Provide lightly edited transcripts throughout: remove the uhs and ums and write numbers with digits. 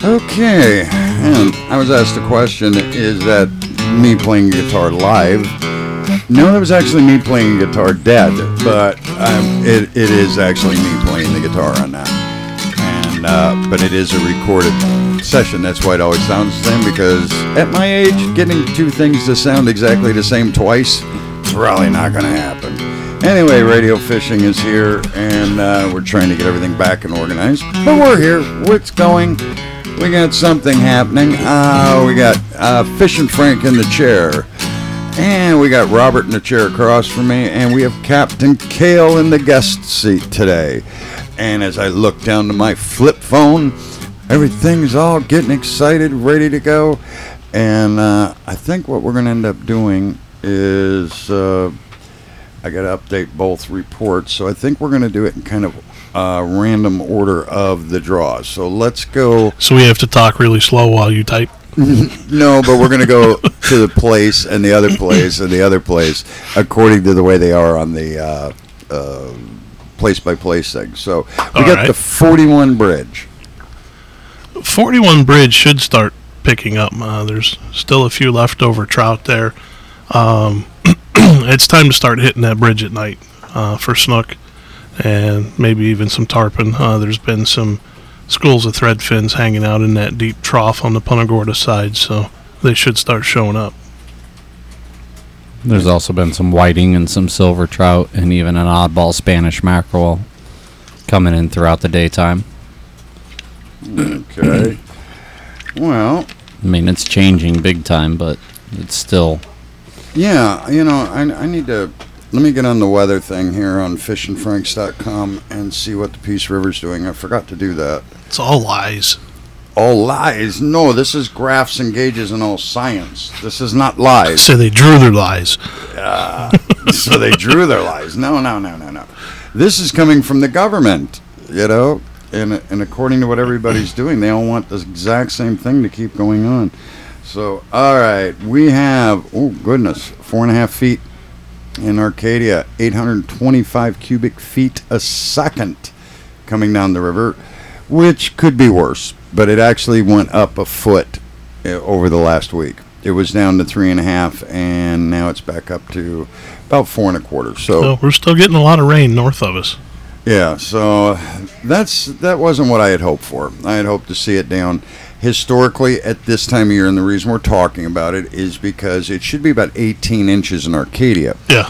Okay, and I was asked a question, is that me playing guitar live? No, that was actually me playing guitar dead, but it is actually me playing the guitar on that. And but it is a recorded session. That's why it always sounds the same, because at my age, getting two things to sound exactly the same twice is probably not going to happen. Anyway, Radio Fishing is here, and we're trying to get everything back and organized. But we're here. What's going? We got something happening. We got Fishing Frank in the chair. And we got Robert in the chair across from me. And we have Captain Kale in the guest seat today. And as I look down to my flip phone, everything's all getting excited, ready to go. And I think what we're going to end up doing is I got to update both reports. So I think we're going to do it in kind of random order of the draws. So let's go. So we have to talk really slow while you type? No, but we're going to go to the place and the other place and the other place according to the way they are on the place-by-place thing. So we got the 41 bridge. 41 bridge should start picking up. There's still a few leftover trout there. It's time to start hitting that bridge at night for snook and maybe even some tarpon. There's been some schools of threadfins hanging out in that deep trough on the Punta Gorda side, so they should start showing up. There's also been some whiting and some silver trout and even an oddball Spanish mackerel coming in throughout the daytime. Okay. Well, I mean, it's changing big time, but it's still... Yeah, you know, I need to... Let me get on the weather thing here on fishandfranks.com and see what the Peace River's doing. I forgot to do that. It's all lies. All lies? No, this is graphs and gauges and all science. This is not lies. So they drew their lies. So they drew their lies. No. This is coming from the government, you know, and according to what everybody's doing, they all want the exact same thing to keep going on. So, all right, we have, oh, goodness, 4.5 feet. In Arcadia, 825 cubic feet a second coming down the river, which could be worse, but it actually went up a foot over the last week. It was down to 3.5, and now it's back up to about 4.25. So we're still getting a lot of rain north of us. Yeah, so that wasn't what I had hoped for. I had hoped to see it down. Historically, at this time of year, and the reason we're talking about it is because it should be about 18 inches in Arcadia. Yeah.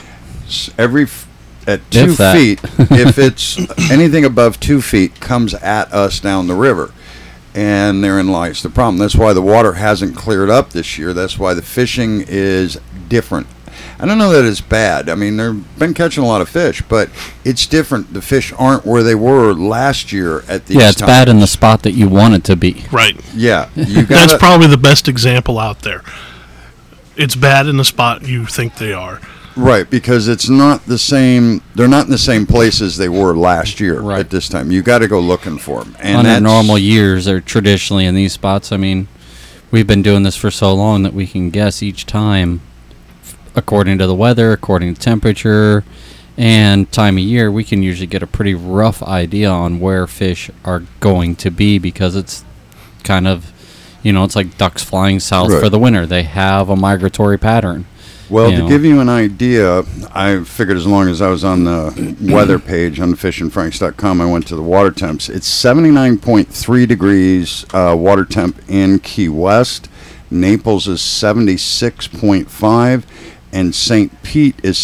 At 2 feet, if it's anything above 2 feet, comes at us down the river. And therein lies the problem. That's why the water hasn't cleared up this year. That's why the fishing is different. I don't know that it's bad. I mean, they've been catching a lot of fish, but it's different. The fish aren't where they were last year at these times. Yeah, it's bad in the spot that you want it to be. Right. Yeah. That's probably the best example out there. It's bad in the spot you think they are. Right, because it's not the same. They're not in the same places they were last year at this time. You got to go looking for them. And under normal years, they're traditionally in these spots. I mean, we've been doing this for so long that we can guess each time, according to the weather, according to temperature, and time of year, we can usually get a pretty rough idea on where fish are going to be, because it's kind of, it's like ducks flying south for the winter. They have a migratory pattern. Well, to give you an idea, I figured as long as I was on the weather page on fishandfranks.com, I went to the water temps. It's 79.3 degrees water temp in Key West. Naples is 76.5. And St. Pete is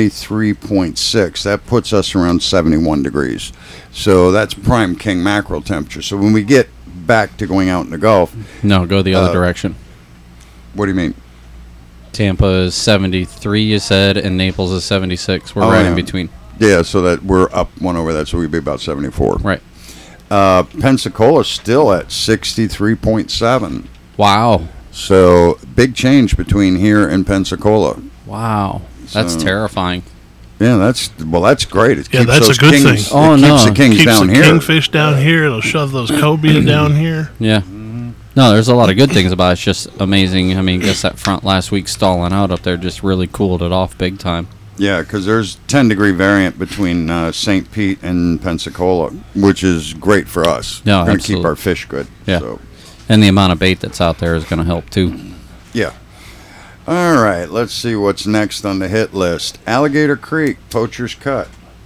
73.6. That puts us around 71 degrees. So that's prime king mackerel temperature. So when we get back to going out in the Gulf... No, go the other direction. What do you mean? Tampa is 73, you said, and Naples is 76. We're right in between. Yeah, so that we're up one over that, so we'd be about 74. Right. Pensacola still at 63.7. Wow. So big change between here and Pensacola. Wow. That's terrifying. Yeah, that's great. It keeps that's a good thing. Keeps the kings down here. Kingfish down here. It'll shove those cobia down here. Yeah. No, there's a lot of good things about it. It's just amazing. I mean, I guess that front last week stalling out up there just really cooled it off big time. Yeah, because there's 10-degree variant between St. Pete and Pensacola, which is great for us. No, we're going to keep our fish good. Yeah. So. And the amount of bait that's out there is going to help too. Yeah. All right, let's see what's next on the hit list. Alligator Creek, Poacher's Cut.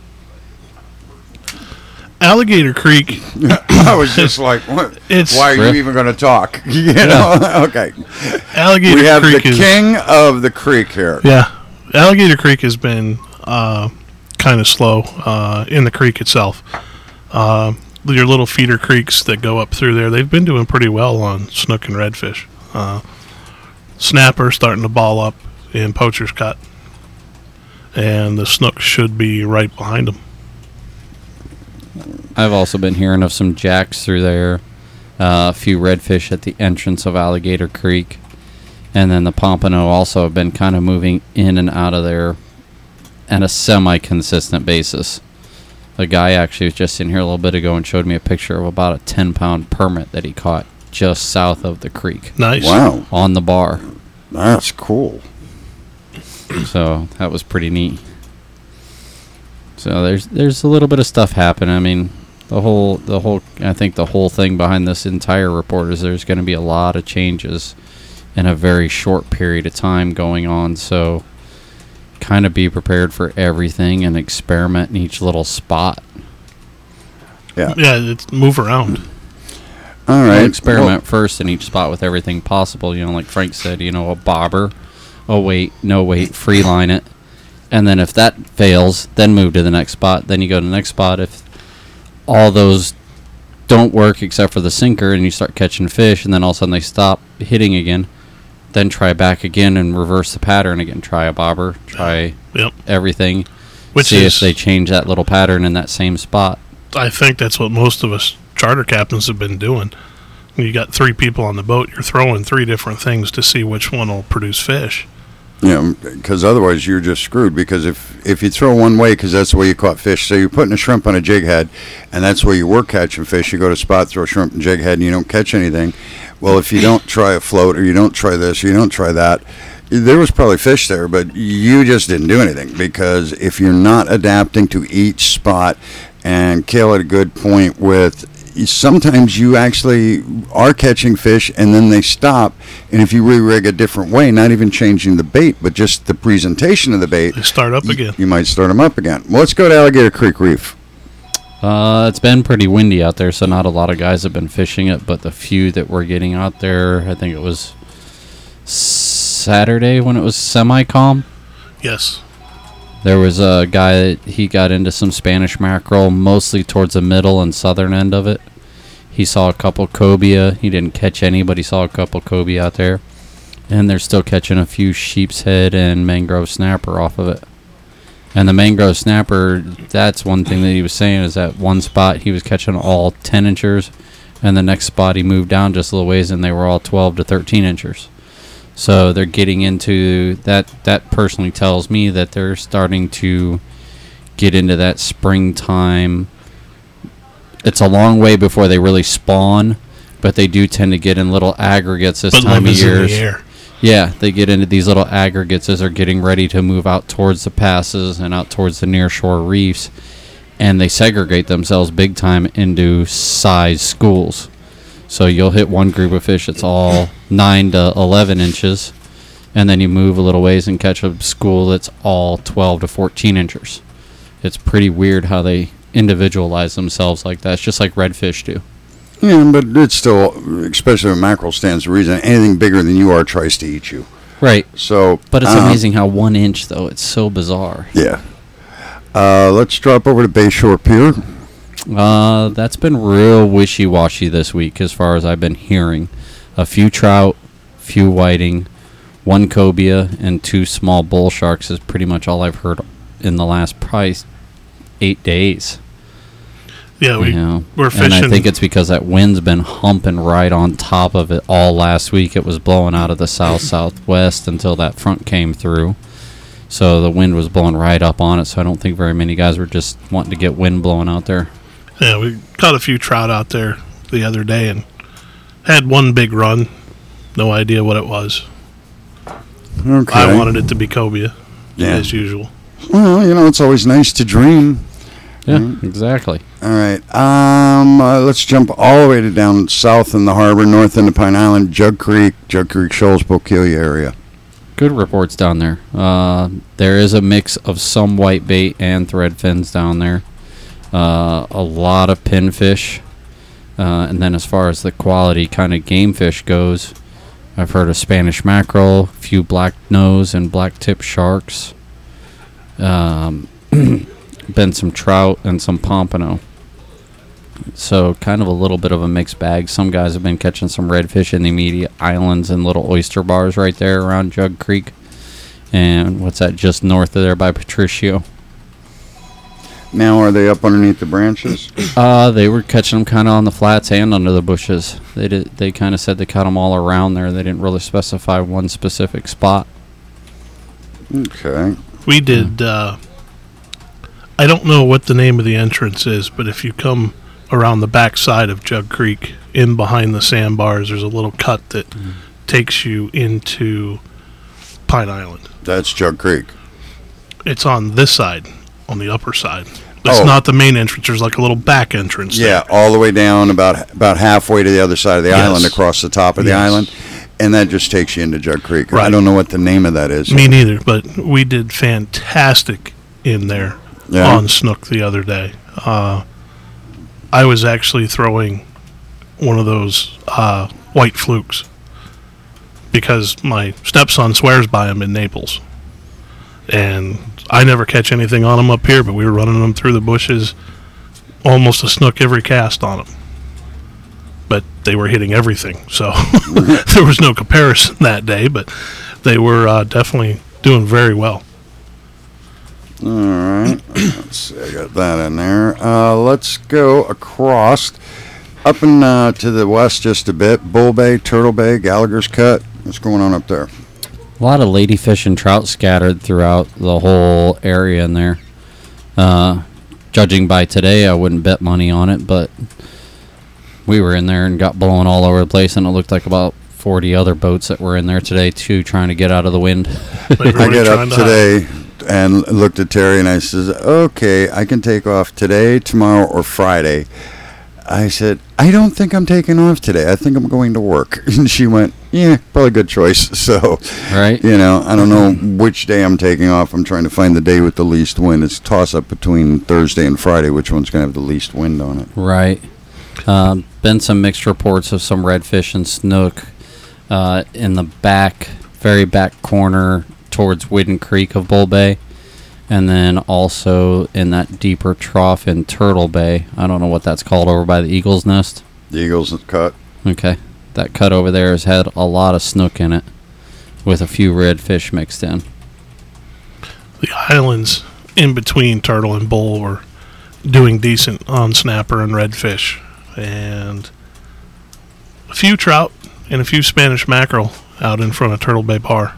Alligator Creek. I was just like, what? Why are you even going to talk? You know? Okay. Alligator we have Creek the king of the creek here. Yeah. Alligator Creek has been kind of slow in the creek itself. Your little feeder creeks that go up through there, they've been doing pretty well on snook and redfish. Snapper starting to ball up in Poacher's Cut, and the snook should be right behind them. I've also been hearing of some jacks through there, a few redfish at the entrance of Alligator Creek, and then the pompano also have been kind of moving in and out of there on a semi-consistent basis. A guy actually was just in here a little bit ago and showed me a picture of about a 10-pound permit that he caught just south of the creek. Nice. Wow. On the bar. That's cool. So that was pretty neat. So there's a little bit of stuff happening. I mean, I think the whole thing behind this entire report is there's going to be a lot of changes in a very short period of time going on. So kind of be prepared for everything and experiment in each little spot. Yeah. Yeah, it's move around. All right. Experiment first in each spot with everything possible. You know, like Frank said, a bobber, a weight, no weight, free line it. And then if that fails, then move to the next spot. Then you go to the next spot. If all those don't work except for the sinker and you start catching fish and then all of a sudden they stop hitting again, then try back again and reverse the pattern again. Try a bobber, try everything. See if they change that little pattern in that same spot. I think that's what most of us charter captains have been doing. When you got 3 people on the boat, you're throwing 3 different things to see which one will produce fish. Yeah, because otherwise you're just screwed. Because if you throw one way, because that's the way you caught fish, so you're putting a shrimp on a jig head, and that's where you were catching fish. You go to a spot, throw a shrimp and jig head, and you don't catch anything. Well, if you don't try a float, or you don't try this, or you don't try that, there was probably fish there, but you just didn't do anything. Because if you're not adapting to each spot, and Cale had a good point with, sometimes you actually are catching fish and then they stop, and if you re-rig a different way, not even changing the bait but just the presentation of the bait, they start up again. You might start them up again. Well, let's go to Alligator Creek Reef. It's been pretty windy out there, so not a lot of guys have been fishing it, but the few that were getting out there, I think it was Saturday when it was semi-calm. Yes. There was a guy that he got into some Spanish mackerel, mostly towards the middle and southern end of it. He saw a couple cobia. He didn't catch any, but he saw a couple cobia out there. And they're still catching a few sheep's head and mangrove snapper off of it. And the mangrove snapper, that's one thing that he was saying, is that one spot he was catching all 10 inchers, and the next spot he moved down just a little ways and they were all 12 to 13 inchers. So they're getting into that. That personally tells me that they're starting to get into that springtime. It's a long way before they really spawn, but they do tend to get in little aggregates this time of year. Yeah, they get into these little aggregates as they're getting ready to move out towards the passes and out towards the nearshore reefs, and they segregate themselves big time into size schools. So you'll hit one group of fish that's all 9 to 11 inches, and then you move a little ways and catch a school that's all 12 to 14 inches. It's pretty weird how they individualize themselves like that. It's just like redfish do. Yeah, but it's still, especially when mackerel stands to reason, anything bigger than you are tries to eat you. Right. So, but it's amazing how 1 inch, though. It's so bizarre. Yeah. Let's drop over to Bayshore Pier. That's been real wishy-washy this week as far as I've been hearing. A few trout, few whiting, 1 cobia, and 2 small bull sharks is pretty much all I've heard in the last probably 8 days. Yeah, we're fishing. And I think it's because that wind's been humping right on top of it all last week. It was blowing out of the south-southwest until that front came through. So the wind was blowing right up on it, so I don't think very many guys were just wanting to get wind blowing out there. Yeah, we caught a few trout out there the other day and had one big run. No idea what it was. Okay. I wanted it to be cobia, as usual. Well, it's always nice to dream. Yeah, exactly. All right. Let's jump all the way to down south in the harbor, north into Pine Island, Jug Creek, Shoals, Bokeelia area. Good reports down there. There is a mix of some whitebait and thread fins down there. A lot of pinfish. And then as far as the quality kind of game fish goes, I've heard of Spanish mackerel, a few black nose and black tip sharks. Been some trout and some pompano. So kind of a little bit of a mixed bag. Some guys have been catching some redfish in the immediate islands and little oyster bars right there around Jug Creek. And what's that, just north of there by Patricio. Now, are they up underneath the branches? They were catching them kind of on the flats and under the bushes. They kind of said they caught them all around there. They didn't really specify one specific spot. Okay. We did, I don't know what the name of the entrance is, but if you come around the back side of Jug Creek, in behind the sandbars, there's a little cut that takes you into Pine Island. That's Jug Creek. It's on this side, on the upper side. It's Oh. not the main entrance. There's like a little back entrance. Yeah, there. all the way down about halfway to the other side of the Yes. island, across the top of the Yes. island, and that just takes you into Jug Creek. I Right. don't know what the name of that is. Me neither, but we did fantastic in there Yeah. on snook the other day. I was actually throwing one of those white flukes because my stepson swears by them in Naples. And I never catch anything on them up here, but we were running them through the bushes, almost a snook every cast on them. But they were hitting everything, so there was no comparison that day, but they were definitely doing very well. All right. Let's see. I got that in there. Let's go across, up and to the west just a bit. Bull Bay, Turtle Bay, Gallagher's Cut. What's going on up there? A lot of ladyfish and trout scattered throughout the whole area in there. Judging by today, I wouldn't bet money on it, but we were in there and got blown all over the place, and it looked like about 40 other boats that were in there today, too, trying to get out of the wind. I get up today and looked at Terry and I says, okay, I can take off today, tomorrow, or Friday. I said, I don't think I'm taking off today. I think I'm going to work. And she went, yeah, probably good choice. So, Right? you know, I don't know which day I'm taking off. I'm trying to find the day with the least wind. It's a toss-up between Thursday and Friday, which one's going to have the least wind on it. Right. Been some mixed reports of some redfish and snook in the back, very back corner towards Whidden Creek of Bull Bay. And then also in that deeper trough in Turtle Bay. I don't know what that's called, over by the Eagle's Nest. The Eagles cut. Okay. That cut over there has had a lot of snook in it with a few redfish mixed in. The islands in between Turtle and Bull were doing decent on snapper and redfish. And a few trout and a few Spanish mackerel out in front of Turtle Bay Bar.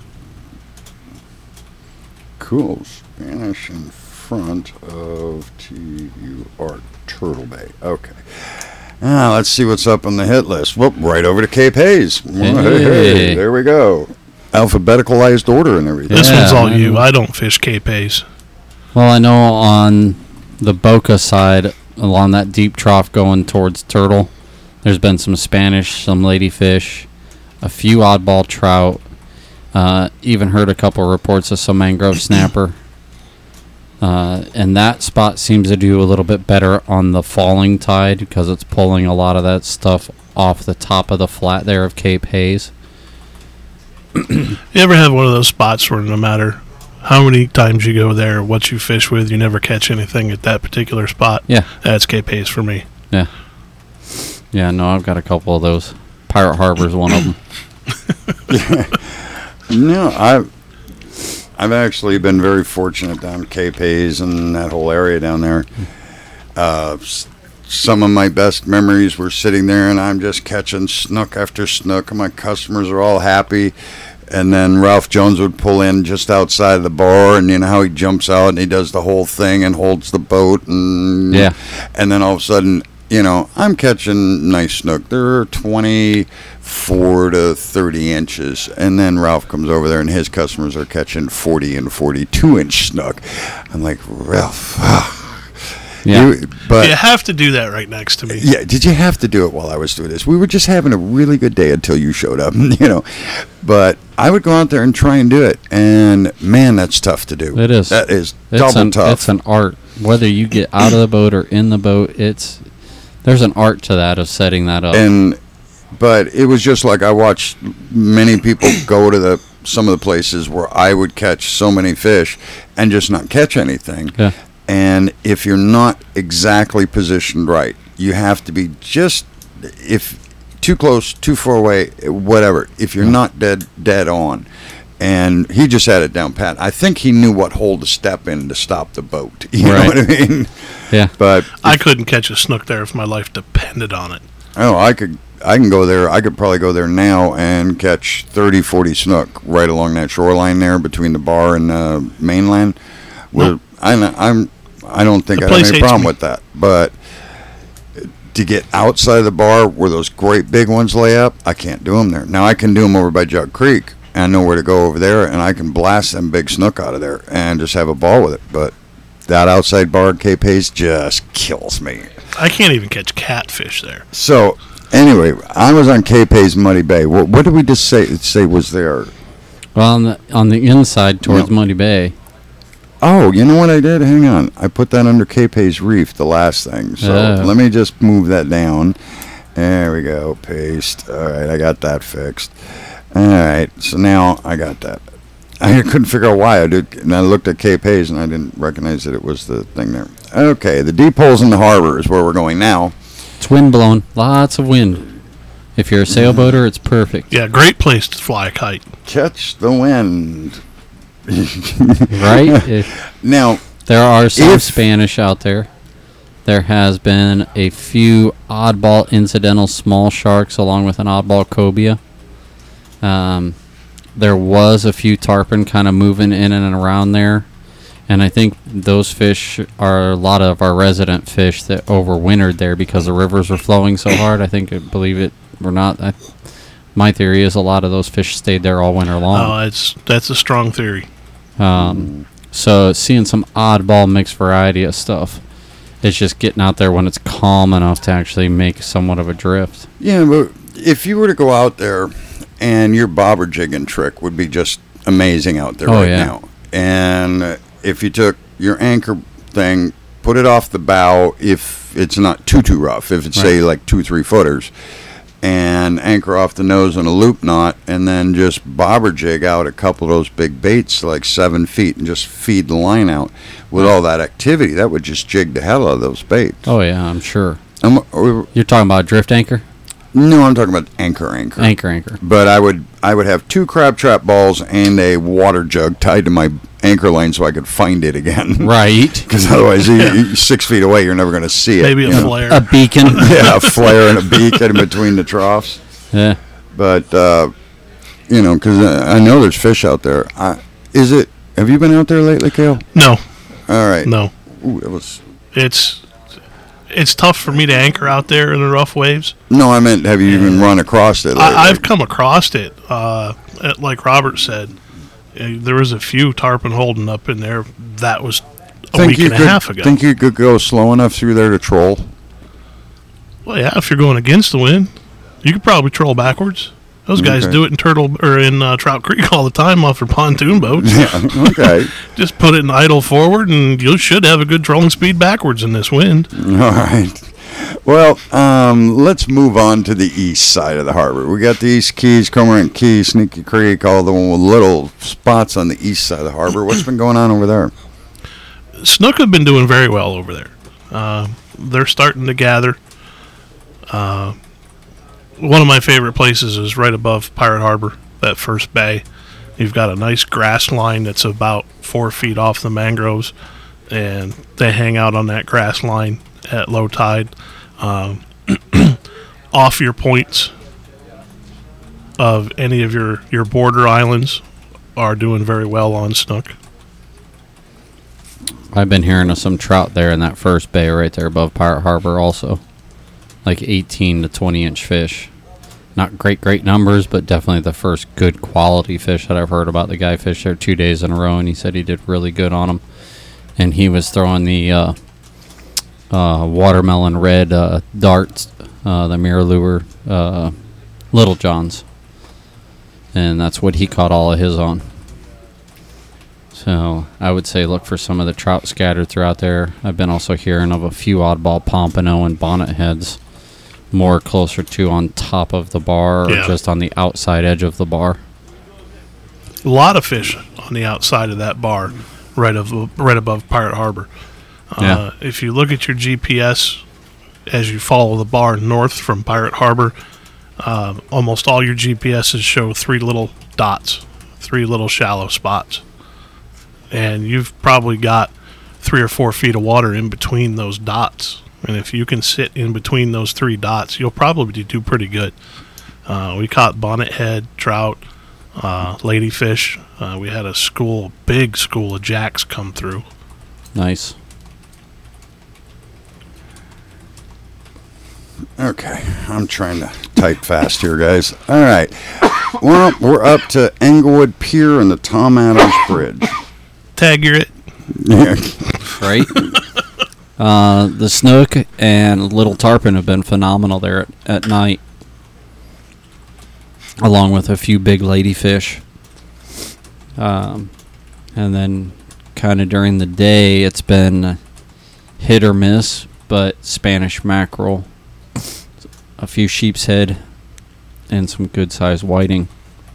Cool. Spanish in front of TUR Turtle Bay. Okay. Now let's see what's up on the hit list. Whoop, right over to Cape Hayes. Hey, there we go. Alphabeticalized order and everything. This Yeah, one's all man. you. I don't fish Cape Hayes. Well, I know on the Boca side, along that deep trough going towards Turtle, there's been some Spanish, some ladyfish, a few oddball trout, even heard a couple reports of some mangrove snapper. And that spot seems to do a little bit better on the falling tide because it's pulling a lot of that stuff off the top of the flat there of Cape Hayes. You ever have one of those spots where no matter how many times you go there, what you fish with, you never catch anything at that particular spot? Yeah. That's Cape Hayes for me. Yeah, no, I've got a couple of those. Pirate Harbor's one of them. No, I've actually been very fortunate down Cape Hayes and that whole area down there. Some of my best memories were sitting there and I'm just catching snook after snook and my customers are all happy. And then Ralph Jones would pull in just outside of the bar, and you know how he jumps out and he does the whole thing and holds the boat, and Yeah. and then all of a sudden, you know, I'm catching nice snook. They're 24 to 30 inches, and then Ralph comes over there and his customers are catching 40 and 42 inch snook. I'm like, Ralph, Yeah. But You have to do that right next to me. yeah, did you have to do it while I was doing this? We were just having a really good day until you showed up, But I would go out there and try and do it, and man, that's tough to do. It is. That is It's double tough. It's an art. Whether you get out of the boat or in the boat, there's an art to that of setting that up. But it was just like I watched many people go to some of the places where I would catch so many fish and just not catch anything. Yeah. And if you're not exactly positioned right, you have to be if too close, too far away, whatever. If you're not dead on. And he just had it down pat. I think he knew what hole to step in to stop the boat. You know what I mean? Yeah. But I couldn't catch a snook there if my life depended on it. I can go there. I could probably go there now and catch 30, 40 snook right along that shoreline there between the bar and the mainland. Nope. I don't think The I'd have place any hates problem me. with that. But to get outside of the bar where those great big ones lay up, I can't do them there. Now I can do them over by Jug Creek. And I know where to go over there, and I can blast them big snook out of there and just have a ball with it. But that outside bar at Cape Hayes just kills me. I can't even catch catfish there. So, anyway, I was on Cape Hayes Muddy Bay. What did we just say was there? Well, on the inside towards Yeah. Muddy Bay. Oh, you know what I did? Hang on. I put that under Cape Hayes Reef, the last thing. So let me just move that down. There we go. Paste. All right, I got that fixed. All right, so now I got that. I couldn't figure out why I did, and I looked at Cape Hayes, and I didn't recognize that it was the thing there. Okay, the deep holes in the harbor is where we're going now. It's wind blown. Lots of wind. If you're a sailboater, it's perfect. Yeah, great place to fly a kite. Catch the wind. Right? Now, There are some If- Spanish out there. There has been a few oddball incidental small sharks along with an oddball cobia. There was a few tarpon kind of moving in and around there. And I think those fish are a lot of our resident fish that overwintered there because the rivers were flowing so hard. Believe it or not, my theory is a lot of those fish stayed there all winter long. That's a strong theory. So seeing some oddball mixed variety of stuff. It's just getting out there when it's calm enough to actually make somewhat of a drift. yeah, but if you were to go out there, and your bobber jigging trick would be just amazing out there now. And if you took your anchor thing, put it off the bow if it's not too rough, if it's say like 2-3 footers, and anchor off the nose on a loop knot, and then just bobber jig out a couple of those big baits like 7 feet and just feed the line out with all that activity, that would just jig the hell out of those baits. Oh yeah, I'm sure. You're talking about drift anchor? No, I'm talking about anchor. Anchor. But I would have 2 crab trap balls and a water jug tied to my anchor line so I could find it again. Right. Because otherwise, you're 6 feet away, you're never going to see it. Maybe a flare. A beacon. Yeah, a flare and a beacon in between the troughs. Yeah. But, because I know there's fish out there. Have you been out there lately, Cale? No, All right. no. Ooh, it was... It's tough for me to anchor out there in the rough waves. No, I meant, have you even run across it lately? I've come across it. Like Robert said, there was a few tarpon holding up in there. That was a week and a half ago. Think you could go slow enough through there to troll? Well, yeah, if you're going against the wind, you could probably troll backwards. Those guys Okay. do it in Trout Creek all the time off their pontoon boats. Yeah, okay. Just put it in idle forward, and you should have a good trolling speed backwards in this wind. All right. Well, let's move on to the east side of the harbor. We got the East Keys, Cormorant Key, Sneaky Creek, all the little spots on the east side of the harbor. What's been going on over there? Snook have been doing very well over there. They're starting to gather. One of my favorite places is right above Pirate Harbor, that first bay. You've got a nice grass line that's about 4 feet off the mangroves, and they hang out on that grass line at low tide. Off your points of any of your border islands are doing very well on snook. I've been hearing of some trout there in that first bay right there above Pirate Harbor also. Like 18 to 20 inch fish. Not great numbers, but definitely the first good quality fish that I've heard about. The guy fished there 2 days in a row, and he said he did really good on them. And he was throwing the watermelon red darts, the mirror lure, Little John's. And that's what he caught all of his on. So I would say look for some of the trout scattered throughout there. I've been also hearing of a few oddball pompano and bonnet heads, more closer to on top of the bar or just on the outside edge of the bar. A lot of fish on the outside of that bar, right above Pirate Harbor. If you look at your GPS as you follow the bar north from Pirate Harbor, almost all your GPSs show 3 little dots, 3 little shallow spots. And you've probably got 3 or 4 feet of water in between those dots. And if you can sit in between those 3 dots, you'll probably do pretty good. We caught bonnethead, trout, ladyfish. We had a big school of jacks come through. Nice. Okay, I'm trying to type fast here, guys. All right. Well, we're up to Englewood Pier and the Tom Adams Bridge. Tag, you're it. Yeah. Right? The snook and little tarpon have been phenomenal there at night, along with a few big ladyfish. And then kind of during the day, it's been hit or miss, but Spanish mackerel, a few sheep's head, and some good-sized whiting.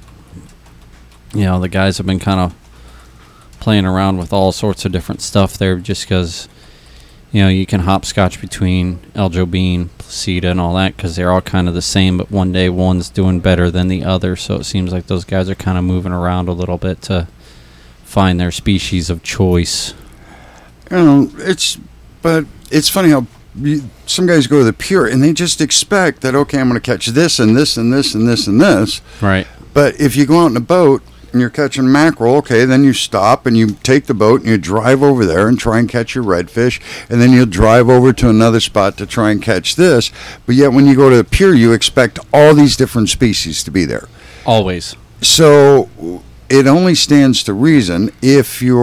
You know, the guys have been kind of playing around with all sorts of different stuff there just because, you know, you can hopscotch between El Jobim, Placida, and all that because they're all kind of the same, but one day one's doing better than the other, so it seems like those guys are kind of moving around a little bit to find their species of choice. You know, it's funny how some guys go to the pier and they just expect that, okay, I'm going to catch this and this and this and this and this. Right. But if you go out in a boat and you're catching mackerel, okay, then you stop and you take the boat and you drive over there and try and catch your redfish, and then you'll drive over to another spot to try and catch this. But yet when you go to the pier, you expect all these different species to be there. Always. So it only stands to reason if you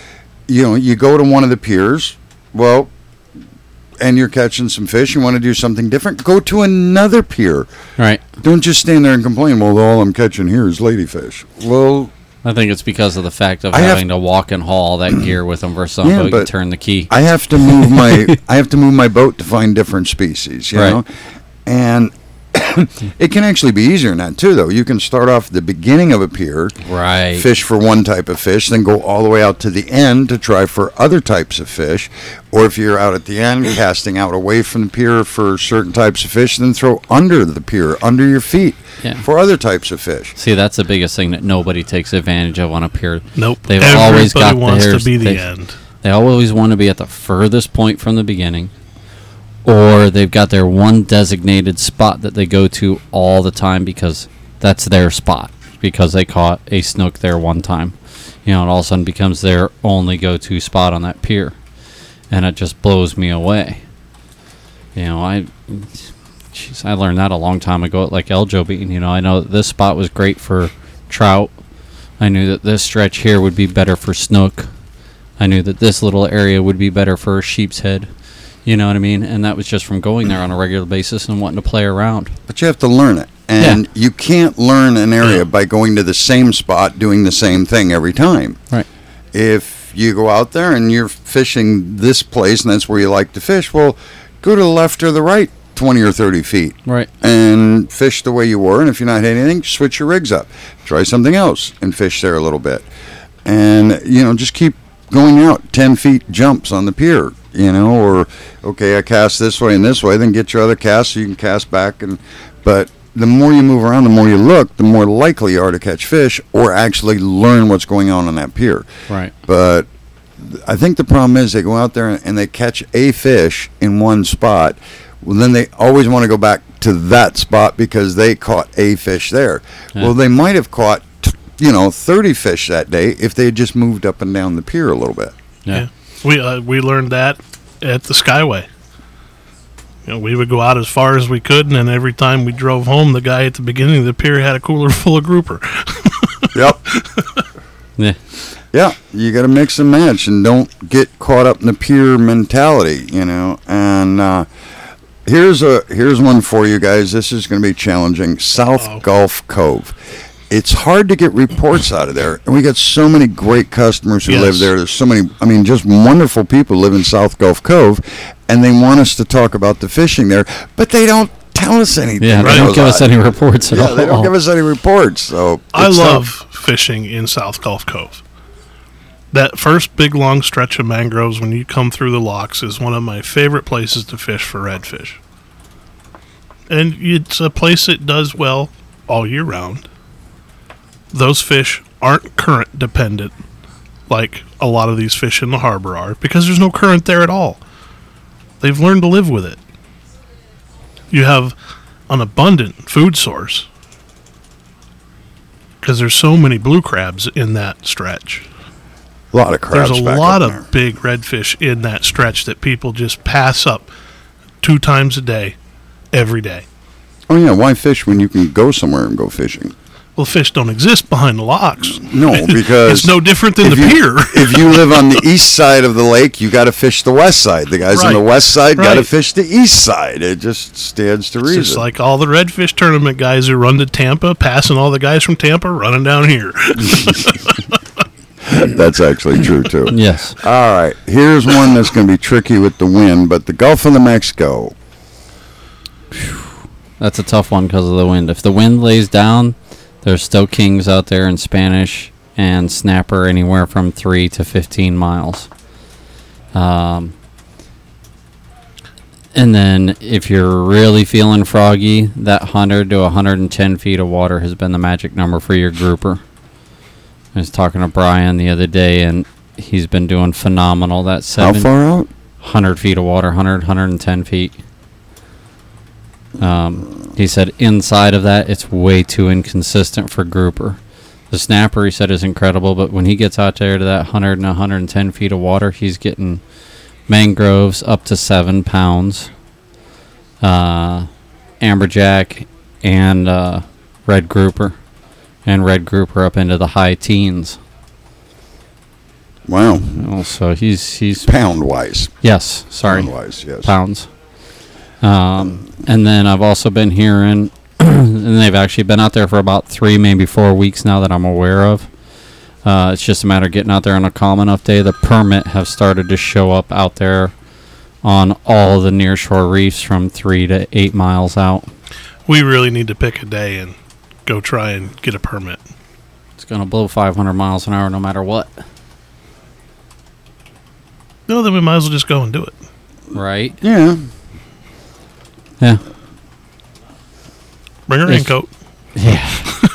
go to one of the piers, well, and you're catching some fish, you want to do something different, go to another pier. Right. Don't just stand there and complain, well, all I'm catching here is ladyfish. Well, I think it's because of the fact of having to walk and haul all that gear with them versus on a boat, you turn the key. I have to move my boat to find different species, you know? And it can actually be easier than that too, though. You can start off at the beginning of a pier, fish for one type of fish, then go all the way out to the end to try for other types of fish. Or if you're out at the end, casting out away from the pier for certain types of fish, then throw under the pier, under your feet, for other types of fish. See, that's the biggest thing that nobody takes advantage of on a pier. Nope. They've always got wants to be the end. They always want to be at the furthest point from the beginning. Or they've got their one designated spot that they go to all the time because that's their spot, because they caught a snook there one time. You know, it all of a sudden becomes their only go-to spot on that pier. And it just blows me away. You know, I learned that a long time ago at like El Jobim. You know, I know that this spot was great for trout. I knew that this stretch here would be better for snook. I knew that this little area would be better for a sheep's head. You know what I mean? And that was just from going there on a regular basis and wanting to play around. But you have to learn it. And you can't learn an area by going to the same spot doing the same thing every time. Right. If you go out there and you're fishing this place and that's where you like to fish, well, go to the left or the right 20 or 30 feet. Right. And fish the way you were. And if you're not hitting anything, switch your rigs up. Try something else and fish there a little bit. And, you know, just keep going out 10 feet jumps on the pier. You know, or, okay, I cast this way and this way, then get your other cast so you can cast back. But the more you move around, the more you look, the more likely you are to catch fish or actually learn what's going on that pier. Right. But I think the problem is they go out there and they catch a fish in one spot. Well, then they always want to go back to that spot because they caught a fish there. Yeah. Well, they might have caught, 30 fish that day if they had just moved up and down the pier a little bit. Yeah. We learned that at the Skyway. You know, we would go out as far as we could, and then every time we drove home, the guy at the beginning of the pier had a cooler full of grouper. Yep. Yeah. Yeah, you got to mix and match, and don't get caught up in the peer mentality, And here's one for you guys. This is going to be challenging. South Gulf Cove. It's hard to get reports out of there, and we got so many great customers who live there. There's so many, just wonderful people live in South Gulf Cove, and they want us to talk about the fishing there, but they don't tell us anything. Yeah, they don't give us any reports at all. Yeah, they don't give us any reports. So I love fishing in South Gulf Cove. That first big long stretch of mangroves when you come through the locks is one of my favorite places to fish for redfish. And it's a place that does well all year round. Those fish aren't current dependent like a lot of these fish in the harbor are, because there's no current there at all. They've learned to live with it. You have an abundant food source because there's so many blue crabs in that stretch. A lot of crabs. There's a lot of big redfish in that stretch that people just pass up 2 times a day, every day. Oh yeah, why fish when you can go somewhere and go fishing? Well, fish don't exist behind the locks. No, because it's no different than the pier. If you live on the east side of the lake, you got to fish the west side. The guys on the west side got to fish the east side. It just stands to reason. It's just like all the redfish tournament guys who run to Tampa, passing all the guys from Tampa running down here. That's actually true too. Yes. All right, here's one that's going to be tricky with the wind, but the Gulf of Mexico. That's a tough one because of the wind. If the wind lays down, there's still kings out there in Spanish and snapper anywhere from 3 to 15 miles. And then if you're really feeling froggy, that 100 to 110 feet of water has been the magic number for your grouper. I was talking to Brian the other day, and he's been doing phenomenal. That's How far out? 100 feet of water, 110 feet. He said inside of that, it's way too inconsistent for grouper. The snapper, he said, is incredible, but when he gets out there to that 100 and 110 feet of water, he's getting mangroves up to 7 pounds, amberjack, and red grouper. And red grouper up into the high teens. Wow. So he's pound-wise. Yes, sorry. Pound-wise, yes. Pounds. And then I've also been hearing, and they've actually been out there for about 3, maybe 4 weeks now that I'm aware of. It's just a matter of getting out there on a calm enough day. The permit have started to show up out there on all the nearshore reefs from 3 to 8 miles out. We really need to pick a day and go try and get a permit. It's going to blow 500 miles an hour no matter what. No, then we might as well just go and do it. Right? Yeah. Yeah. Bring a raincoat. Yeah.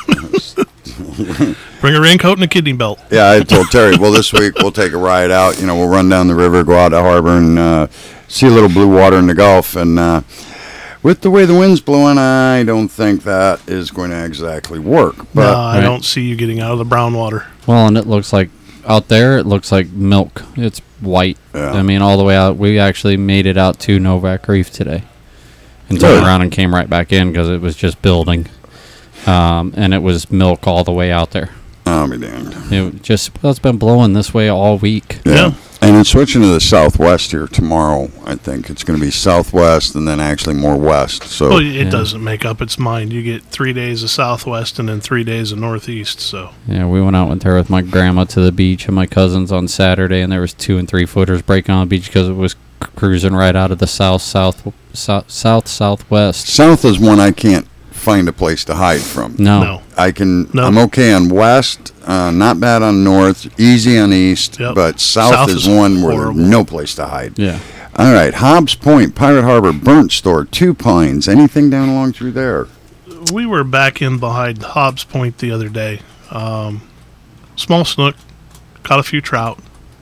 Bring a raincoat and a kidney belt. Yeah, I told Terry, well, this week we'll take a ride out. We'll run down the river, go out to harbor, and see a little blue water in the Gulf. And with the way the wind's blowing, I don't think that is going to exactly work. But no, I don't see you getting out of the brown water. Well, and it looks like out there, it looks like milk. It's white. Yeah. I mean, all the way out. We actually made it out to Novak Reef today. And turned around and came right back in because it was just building. And it was milk all the way out there. I'll be damned. It's been blowing this way all week. Yeah. And it's switching to the southwest here tomorrow. I think it's going to be southwest and then actually more west. So well, it doesn't make up its mind. You get 3 days of southwest and then 3 days of northeast. So yeah, we went out there with my grandma to the beach and my cousins on Saturday, and there was 2 and 3 footers breaking on the beach because it was cruising right out of the southwest. South is one I can't find a place to hide from. No. I'm okay on west, not bad on north, easy on east, but south is one where there's no place to hide. Yeah. All right, Hobbs Point, Pirate Harbor, Burnt Store, Two Pines, anything down along through there? We were back in behind Hobbs Point the other day. Small snook, caught a few trout,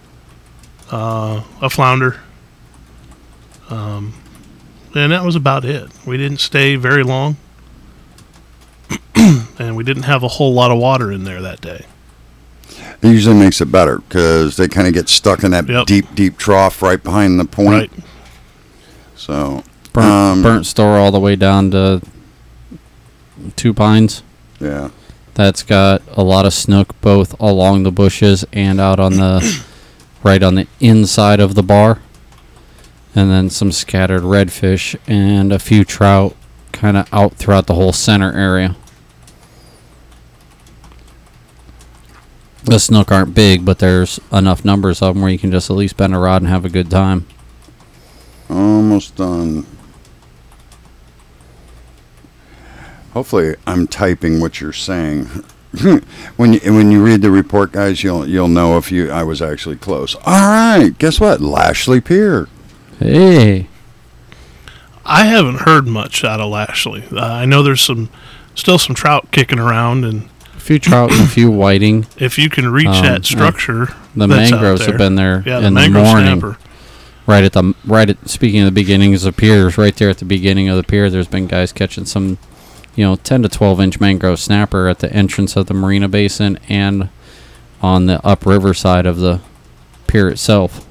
a flounder, and that was about it. We didn't stay very long. And we didn't have a whole lot of water in there that day. It usually makes it better because they kind of get stuck in that deep trough right behind the point. Right. So burnt store all the way down to Two Pines. Yeah. that's got a lot of snook both along the bushes and out on the right on the inside of the bar. And then some scattered redfish and a few trout kind of out throughout the whole center area. The snook aren't big, but there's enough numbers of them where you can just at least bend a rod and have a good time. Almost done. Hopefully, I'm typing what you're saying. when you read the report, guys, you'll know if I was actually close. All right, guess what? Lashley Pier. Hey. I haven't heard much out of Lashley. I know there's still some trout kicking around, and A few trout and a few whiting. if you can reach that structure, The that's out mangroves there. have been there Yeah, in the the mangrove morning. snapper. Speaking of the beginnings of piers, right there at the beginning of the pier, there's been guys catching some, 10 to 12 inch mangrove snapper at the entrance of the marina basin and on the upriver side of the pier itself.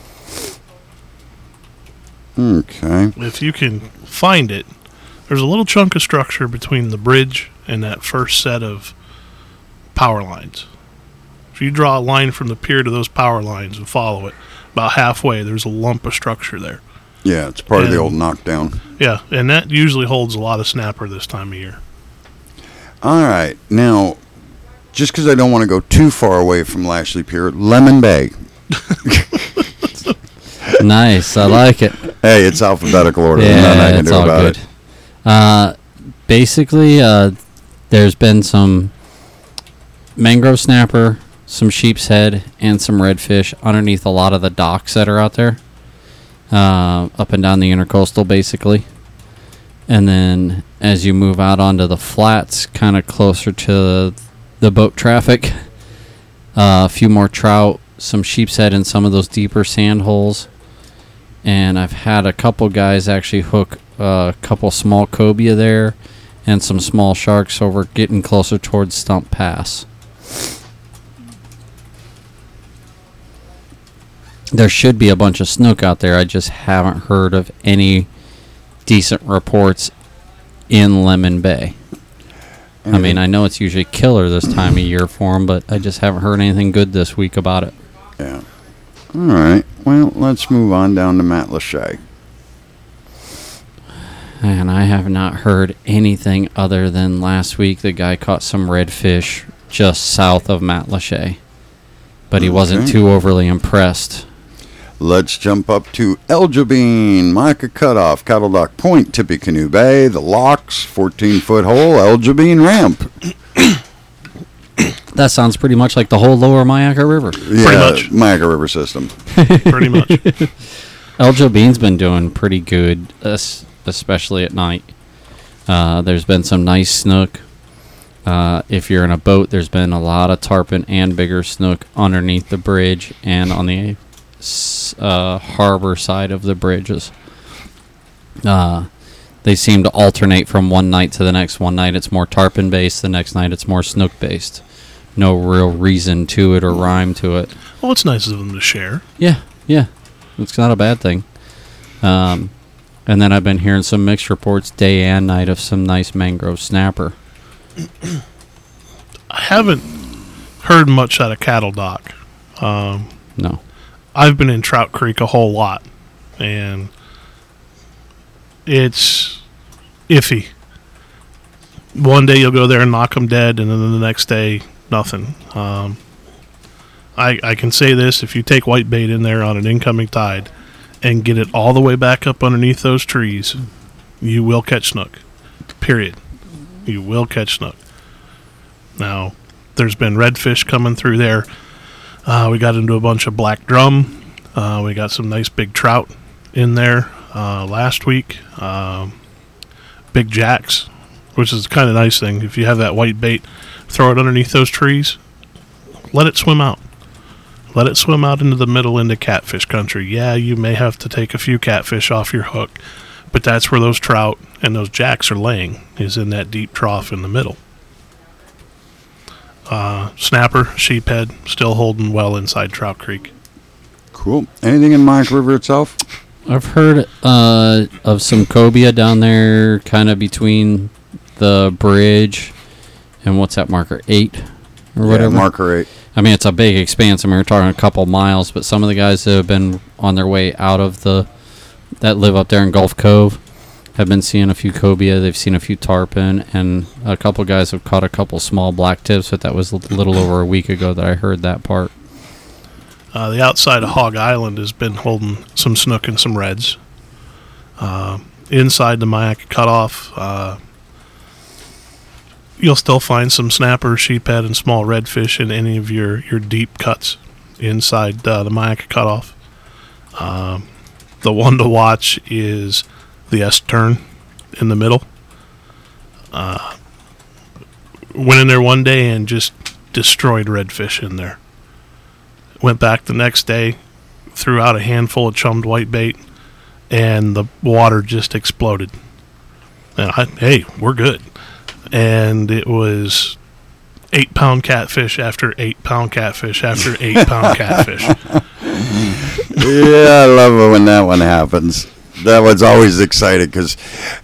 Okay. If you can find it, there's a little chunk of structure between the bridge and that first set of power lines. If you draw a line from the pier to those power lines and follow it, about halfway there's a lump of structure there. Yeah, it's part of the And- old knockdown. Yeah, and that usually holds a lot of snapper this time of year. All right. Now, just because I don't want to go too far away from Lashley Pier, Lemon Bay. Nice, I like it. Hey, it's alphabetical order. There's nothing I Yeah, can it's do all about good. Basically, there's been some mangrove snapper, some sheep's head, and some redfish underneath a lot of the docks that are out there, up and down the intercoastal, basically. And then as you move out onto the flats, kind of closer to the boat traffic, a few more trout, some sheep's head in some of those deeper sand holes. And I've had a couple guys actually hook a couple small cobia there and some small sharks over getting closer towards Stump Pass. There should be a bunch of snook out there. I just haven't heard of any decent reports in Lemon Bay. I mean, I know it's usually killer this time of year for them, but I just haven't heard anything good this week about it. Yeah. All right. Well, let's move on down to Matlacha. And I have not heard anything other than last week the guy caught some redfish just south of Matlacha. But he wasn't Okay. too overly impressed. Let's jump up to Eljabine, Micah Cutoff, Cattle Dock Point, Tippecanoe Bay, The Locks, 14-foot hole, Eljabine Ramp. That sounds pretty much like the whole lower Myakka River. Yeah, much. Myakka River system. Pretty much. El Jobine's been doing pretty good, especially at night. There's been some nice snook. If you're in a boat, there's been a lot of tarpon and bigger snook underneath the bridge and on the harbor side of the bridges. They seem to alternate from one night to the next. One night it's more tarpon based, the next night it's more snook based. No real reason to it or rhyme to it. Well, it's nice of them to share. Yeah. It's not a bad thing. And then I've been hearing some mixed reports day and night of some nice mangrove snapper. I haven't heard much out of Cattle Dock. No. I've been in Trout Creek a whole lot, and it's iffy. One day you'll go there and knock them dead, and then the next day, nothing. I can say this, if you take whitebait in there on an incoming tide and get it all the way back up underneath those trees, you will catch snook. Period. You will catch snook. Now, there's been redfish coming through there. We got into a bunch of black drum. We got some nice big trout in there last week. Big jacks, which is kind of nice thing. If you have that white bait, throw it underneath those trees. Let it swim out. Let it swim out into the middle into catfish country. Yeah, you may have to take a few catfish off your hook, but that's where those trout and those jacks are laying, is in that deep trough in the middle. Snapper, sheephead, still holding well inside Trout Creek. Cool. Anything in Myakka River itself? I've heard of some cobia down there kind of between the bridge and what's that marker, 8 or Yeah, whatever? marker 8. I mean, it's a big expanse. I mean, we're talking a couple miles, but some of the guys that have been on their way out of that live up there in Gulf Cove have been seeing a few cobia. They've seen a few tarpon, and a couple guys have caught a couple small black tips, but that was a little over a week ago that I heard that part. The outside of Hog Island has been holding some snook and some reds. Inside the Myakka Cutoff, you'll still find some snapper, sheephead, and small redfish in any of your deep cuts inside the Myakka Cutoff. The one to watch is the S-turn in the middle. Went in there one day and just destroyed redfish in there. Went back the next day, threw out a handful of chummed whitebait, and the water just exploded. And hey, we're good. And it was 8-pound catfish after 8-pound catfish after 8-pound catfish. Yeah, I love it when that one happens. That one's always exciting because,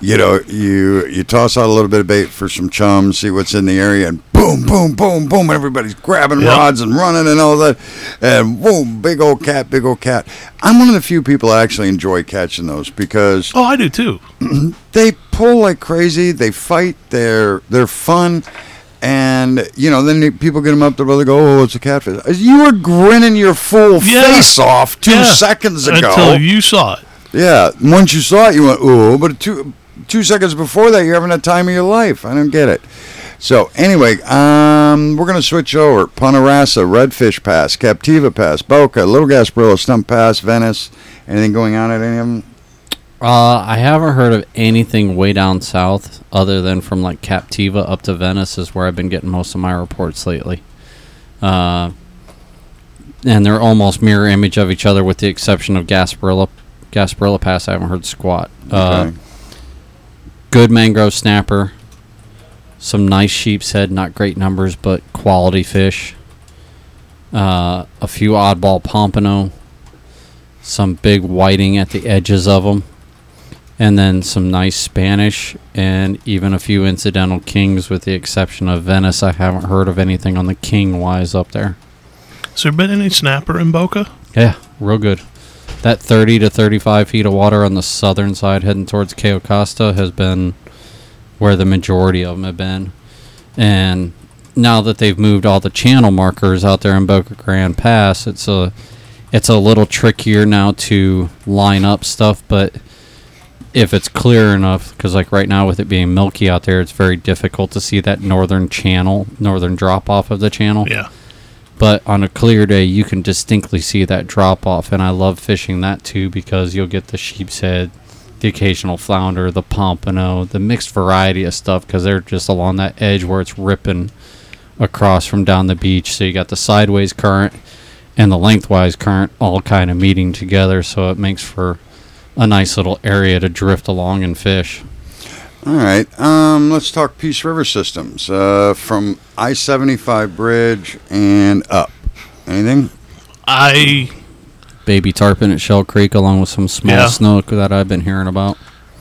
you toss out a little bit of bait for some chums, see what's in the area, and boom, boom, boom, boom, everybody's grabbing rods and running and all that, and boom, big old cat. I'm one of the few people that actually enjoy catching those because Oh, I do too. they pull like crazy, they fight, they're fun. And, then people get them up there, they go, oh, it's a catfish. You were grinning your full face off 2 seconds ago. Until you saw it. Yeah, once you saw it, you went, ooh, but two seconds before that, you're having the time of your life. I don't get it. So, anyway, we're going to switch over. Punta Rassa, Redfish Pass, Captiva Pass, Boca, Little Gasparilla, Stump Pass, Venice. Anything going on at any of them? I haven't heard of anything way down south other than from like Captiva up to Venice is where I've been getting most of my reports lately. And they're almost mirror image of each other with the exception of Gasparilla Pass. I haven't heard squat. Okay. Good mangrove snapper. Some nice sheep's head, not great numbers, but quality fish. A few oddball pompano. Some big whiting at the edges of them. And then some nice Spanish and even a few incidental kings with the exception of Venice. I haven't heard of anything on the king wise up there. Has there been any snapper in Boca? Yeah, real good. That 30 to 35 feet of water on the southern side heading towards Cayo Costa has been where the majority of them have been. And now that they've moved all the channel markers out there in Boca Grande Pass, it's a little trickier now to line up stuff, but if it's clear enough, because like right now with it being milky out there, it's very difficult to see that northern drop off of the channel. Yeah. But on a clear day, you can distinctly see that drop off, and I love fishing that too because you'll get the sheep's head, the occasional flounder, the pompano, the mixed variety of stuff because they're just along that edge where it's ripping across from down the beach. So you got the sideways current and the lengthwise current all kind of meeting together, so it makes for a nice little area to drift along and fish. All right, let's talk Peace River systems from I-75 bridge and up. Anything? Baby tarpon at Shell Creek along with some small snook that I've been hearing about.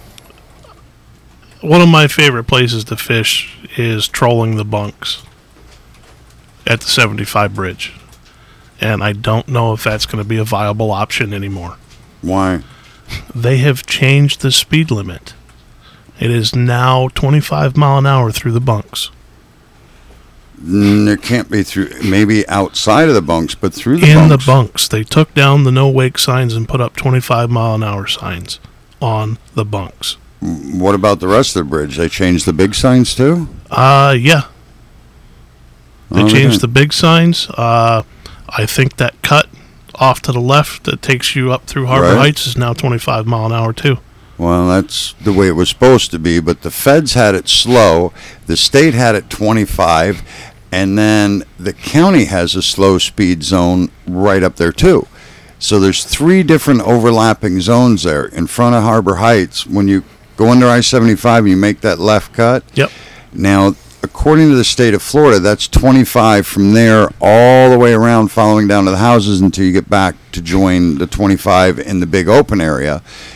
One of my favorite places to fish is trolling the bunks at the 75 bridge. And I don't know if that's going to be a viable option anymore. Why? They have changed the speed limit. It is now 25 mile an hour through the bunks. There can't be through, maybe outside of the bunks, but through the bunks. In the bunks. They took down the no wake signs and put up 25 mile an hour signs on the bunks. What about the rest of the bridge? They changed the big signs too? Yeah. They Oh, changed okay. the big signs. I think that cut off to the left that takes you up through Harbor Right. Heights is now 25 mile an hour too. Well, that's the way it was supposed to be, but the feds had it slow, the state had it 25, and then the county has a slow speed zone right up there too. So there's 3 different overlapping zones there in front of Harbor Heights. When you go under I-75 you make that left cut. Yep. Now, according to the state of Florida, that's 25 from there all the way around, following down to the houses until you get back to join the 25 in the big open area.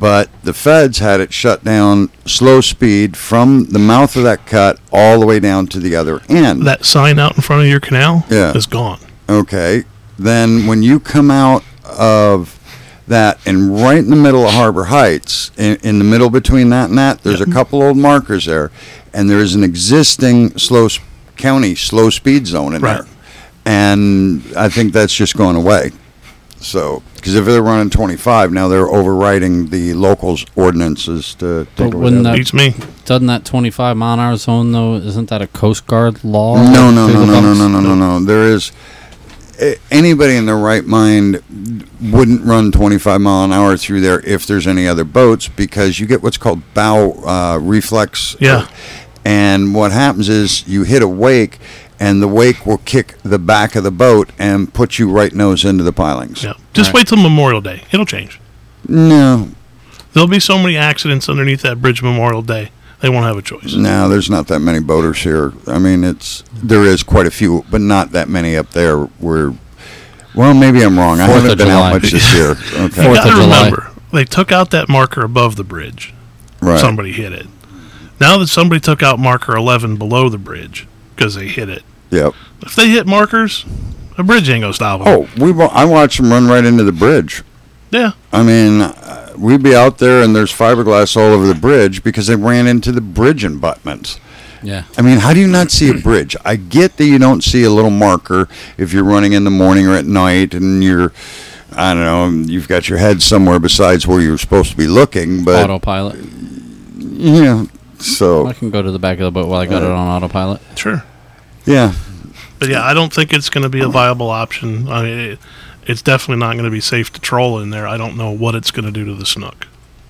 But the feds had it shut down slow speed from the mouth of that cut all the way down to the other end. That sign out in front of your canal is gone. Okay. Then when you come out of that and right in the middle of Harbor Heights, in the middle between that and that, there's a couple old markers there, and there is an existing county slow speed zone in there. And I think that's just going away. So, because if they're running 25, now they're overriding the locals' ordinances to take away that. Beats me. Doesn't that 25 mile an hour zone though? Isn't that a Coast Guard law? No. There is anybody in their right mind wouldn't run 25 mile an hour through there if there's any other boats, because you get what's called bow reflex. Yeah. And what happens is you hit a wake, and the wake will kick the back of the boat and put you right nose into the pilings. Yeah. Just wait till Memorial Day. It'll change. No. There'll be so many accidents underneath that bridge Memorial Day. They won't have a choice. No, there's not that many boaters here. I mean, there is quite a few, but not that many up there where, well, maybe I'm wrong. I haven't been out much this year. Okay. You gotta remember, they took out that marker above the bridge. Right. Somebody hit it. Now that somebody took out marker 11 below the bridge because they hit it. Yep. If they hit markers, the bridge ain't going to stop them. Oh, I watched them run right into the bridge. Yeah. I mean, we'd be out there and there's fiberglass all over the bridge because they ran into the bridge abutments. Yeah. I mean, how do you not see a bridge? I get that you don't see a little marker if you're running in the morning or at night and I don't know, you've got your head somewhere besides where you're supposed to be looking, but autopilot. Yeah. So I can go to the back of the boat while I got it on autopilot. Sure. Yeah. But yeah, I don't think it's going to be a viable option. I mean, it's definitely not going to be safe to troll in there. I don't know what it's going to do to the snook.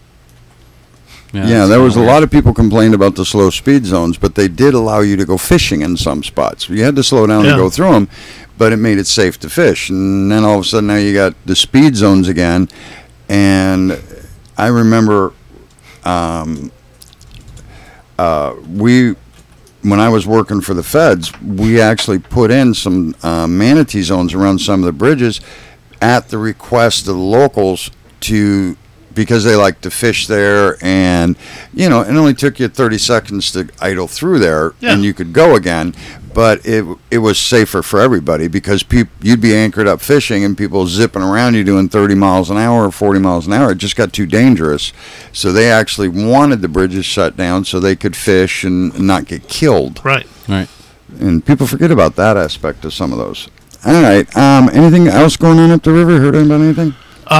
Yeah, there was a lot of people complained about the slow speed zones, but they did allow you to go fishing in some spots. You had to slow down and go through them, but it made it safe to fish. And then all of a sudden now you got the speed zones again. And I remember when I was working for the feds, we actually put in some manatee zones around some of the bridges at the request of the locals because they like to fish there, and it only took you 30 seconds to idle through there, and you could go again. But it was safer for everybody because you'd be anchored up fishing and people zipping around you doing 30 miles an hour or 40 miles an hour. It just got too dangerous. So they actually wanted the bridges shut down so they could fish and not get killed. Right. And people forget about that aspect of some of those. All right. Anything else going on up the river? Heard about anything?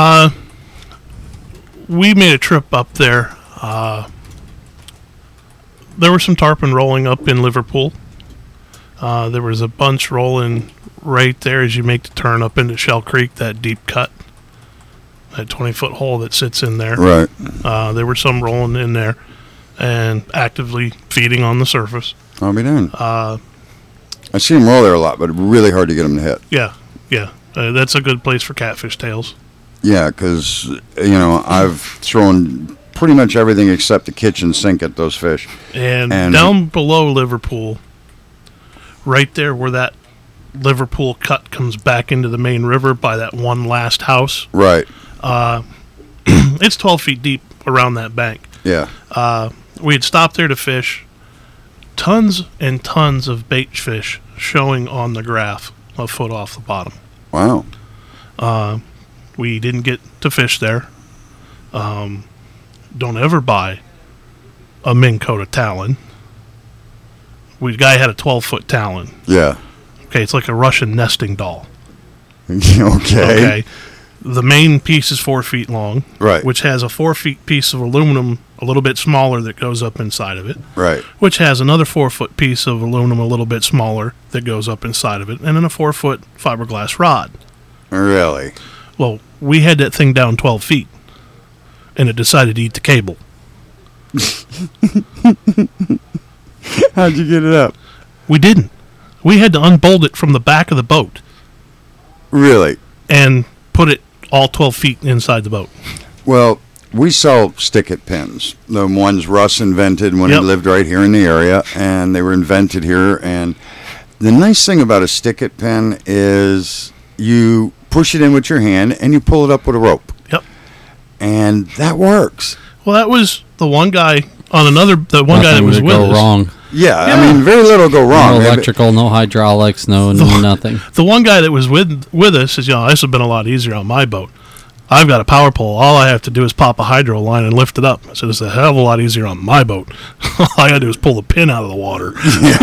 We made a trip up there. There were some tarpon rolling up in Liverpool. There was a bunch rolling right there as you make the turn up into Shell Creek, that deep cut, that 20-foot hole that sits in there. Right. There were some rolling in there and actively feeding on the surface. I'll be darned. I see them roll there a lot, but really hard to get them to hit. Yeah. That's a good place for catfish tails. Yeah, because, I've thrown pretty much everything except the kitchen sink at those fish. And down below Liverpool, right there where that Liverpool cut comes back into the main river by that one last house. Right. It's 12 feet deep around that bank. Yeah. We had stopped there to fish. Tons and tons of bait fish showing on the graph a foot off the bottom. Wow. We didn't get to fish there. Don't ever buy a Minn Kota talon. The guy had a 12-foot talon. Yeah. Okay, it's like a Russian nesting doll. Okay. The main piece is 4 feet long. Right. Which has a 4 feet piece of aluminum a little bit smaller that goes up inside of it. Right. Which has another 4 foot piece of aluminum a little bit smaller that goes up inside of it. And then a 4 foot fiberglass rod. Really? Well, we had that thing down 12 feet. And it decided to eat the cable. How'd you get it up? We didn't. We had to unbolt it from the back of the boat. Really? And put it all 12 feet inside the boat. Well, we sell stick-it pins. The ones Russ invented when he lived right here in the area, and they were invented here. And the nice thing about a stick-it pin is you push it in with your hand, and you pull it up with a rope. Yep. and that works. Well, that was the one guy on another. The one guy that Nothing was to with go us. wrong. Yeah, I mean, very little go wrong. No electrical, no hydraulics, no nothing. The one guy that was with us says, this would have been a lot easier on my boat. I've got a power pole. All I have to do is pop a hydro line and lift it up. I said, it's a hell of a lot easier on my boat. All I got to do is pull the pin out of the water.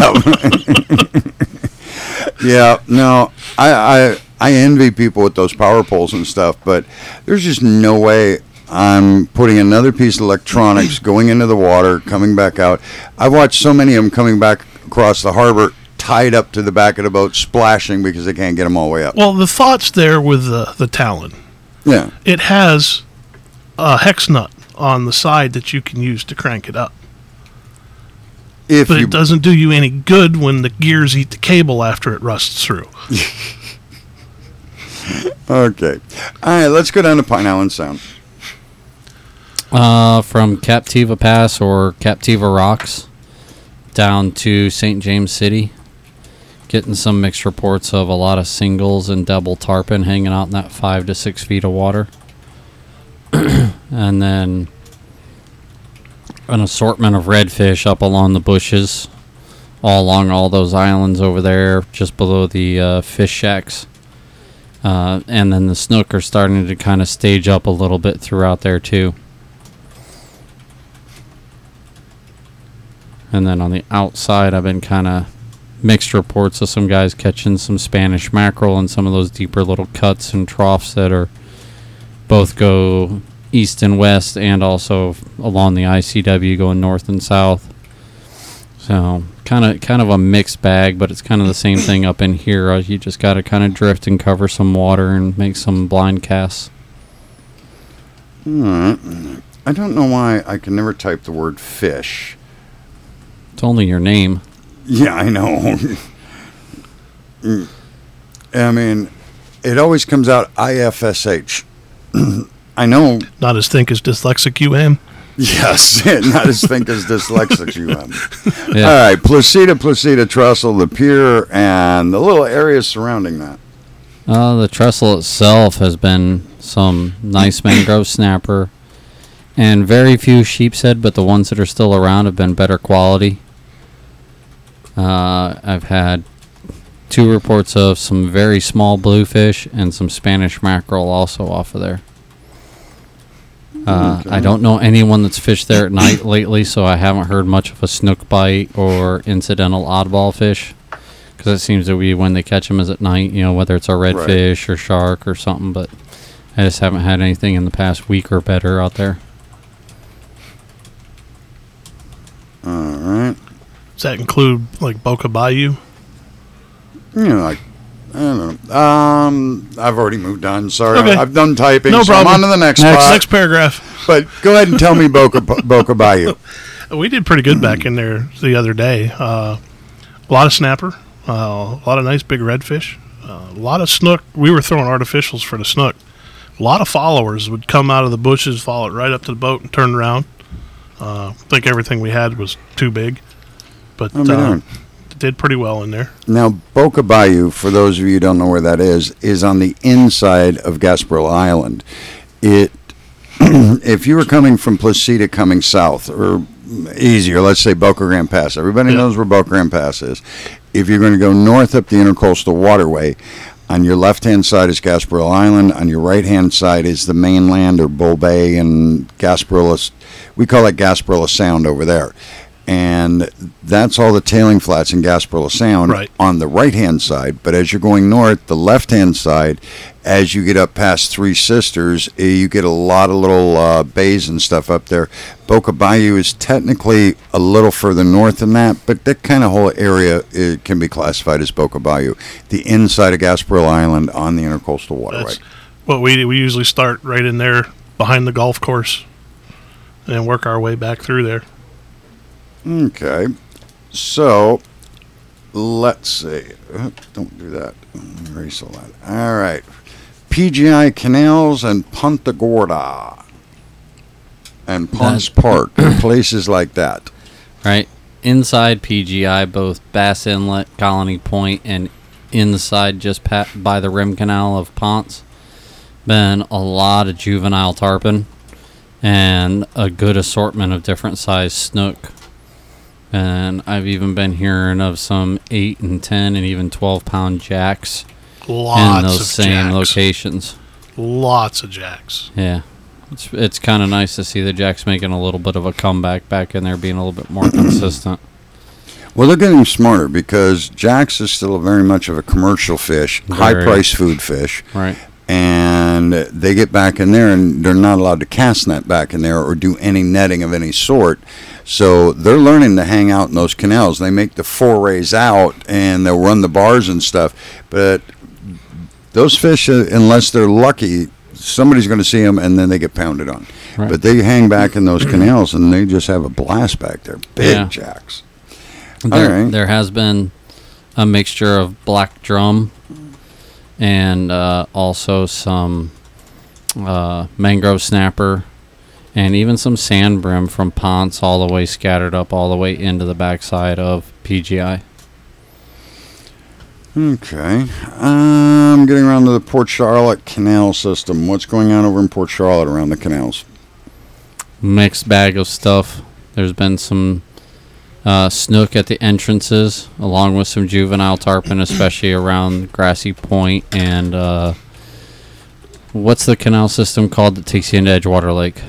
Yeah, no, I envy people with those power poles and stuff, but there's just no way I'm putting another piece of electronics going into the water, coming back out. I've watched so many of them coming back across the harbor, tied up to the back of the boat, splashing because they can't get them all the way up. Well, the thought's there with the Talon. Yeah. It has a hex nut on the side that you can use to crank it up. But it doesn't do you any good when the gears eat the cable after it rusts through. Okay. All right, let's go down to Pine Island Sound. From Captiva Pass or Captiva Rocks down to St. James City. Getting some mixed reports of a lot of singles and double tarpon hanging out in that 5 to 6 feet of water. And then an assortment of redfish up along the bushes, all along all those islands over there, just below the fish shacks. And then the snook are starting to kind of stage up a little bit throughout there too. And then on the outside, I've been kind of mixed reports of some guys catching some Spanish mackerel and some of those deeper little cuts and troughs that are both go east and west, and also along the ICW going north and south. So kind of a mixed bag, but it's kind of the same thing up in here. You just got to kind of drift and cover some water and make some blind casts. I don't know why I can never type the word fish. It's only your name. Yeah, I know. I mean, it always comes out IFSH. I know. Not as think as dyslexic you am. Yes, not as think as dyslexic you am. Yeah. All right, Placida Trestle, the pier, and the little area surrounding that. The trestle itself has been some nice mangrove snapper and very few sheepshead, but the ones that are still around have been better quality. I've had 2 reports of some very small bluefish and some Spanish mackerel also off of there. Okay. I don't know anyone that's fished there at night lately, so I haven't heard much of a snook bite or incidental oddball fish, because it seems to be when they catch them is at night, whether it's a redfish or shark or something, but I just haven't had anything in the past week or better out there. All right. Does that include, like, Boca Bayou? Like, I don't know. I've already moved on. Sorry. Okay. I've done typing. No so problem. I'm on to the next spot. Next paragraph. But go ahead and tell me Boca Bayou. We did pretty good back in there the other day. A lot of snapper, a lot of nice big redfish, a lot of snook. We were throwing artificials for the snook. A lot of followers would come out of the bushes, follow it right up to the boat, and turn around. I think everything we had was too big, but did pretty well in there. Now, Boca Bayou, for those of you who don't know where that is on the inside of Gasparilla Island. If you were coming from Placida coming south, or easier, let's say Boca Grande Pass. Everybody knows where Boca Grande Pass is. If you're going to go north up the Intercoastal Waterway, on your left-hand side is Gasparilla Island. On your right-hand side is the mainland, or Bull Bay, and Gasparilla. We call it Gasparilla Sound over there. And that's all the tailing flats in Gasparilla Sound on the right-hand side. But as you're going north, the left-hand side, as you get up past Three Sisters, you get a lot of little bays and stuff up there. Boca Bayou is technically a little further north than that, but that kind of whole area can be classified as Boca Bayou. The inside of Gasparilla Island on the Intercoastal Waterway. That's what we usually start right in there behind the golf course and work our way back through there. Okay, so let's see. Don't do that. Erase all that. All right. PGI Canals and Punta Gorda and Ponce Park, places like that. Right. Inside PGI, both Bass Inlet, Colony Point, and inside just by the rim canal of Ponce, been a lot of juvenile tarpon. and a good assortment of different size snook. And I've even been hearing of some 8 and 10 and even 12-pound jacks Lots in those of same jacks. locations. Lots of jacks. Yeah. It's kind of nice to see the jacks making a little bit of a comeback back in there, being a little bit more consistent. Well, they're getting smarter because jacks is still very much of a commercial fish, Very. high-priced food fish. Right. And they get back in there, and they're not allowed to cast net back in there or do any netting of any sort. So they're learning to hang out in those canals. They make the forays out, and they'll run the bars and stuff. But those fish, unless they're lucky, somebody's going to see them, and then they get pounded on. Right. But they hang back in those canals, and they just have a blast back there. Big Yeah. jacks. There, right. there has been a mixture of black drum and also some mangrove snapper and even some sand brim from ponds all the way scattered up all the way into the backside of PGI. Okay. Getting around to the Port Charlotte Canal System. What's going on over in Port Charlotte around the canals? Mixed bag of stuff. There's been some snook at the entrances, along with some juvenile tarpon, especially around Grassy Point and what's the canal system called that takes you into Edgewater Lake?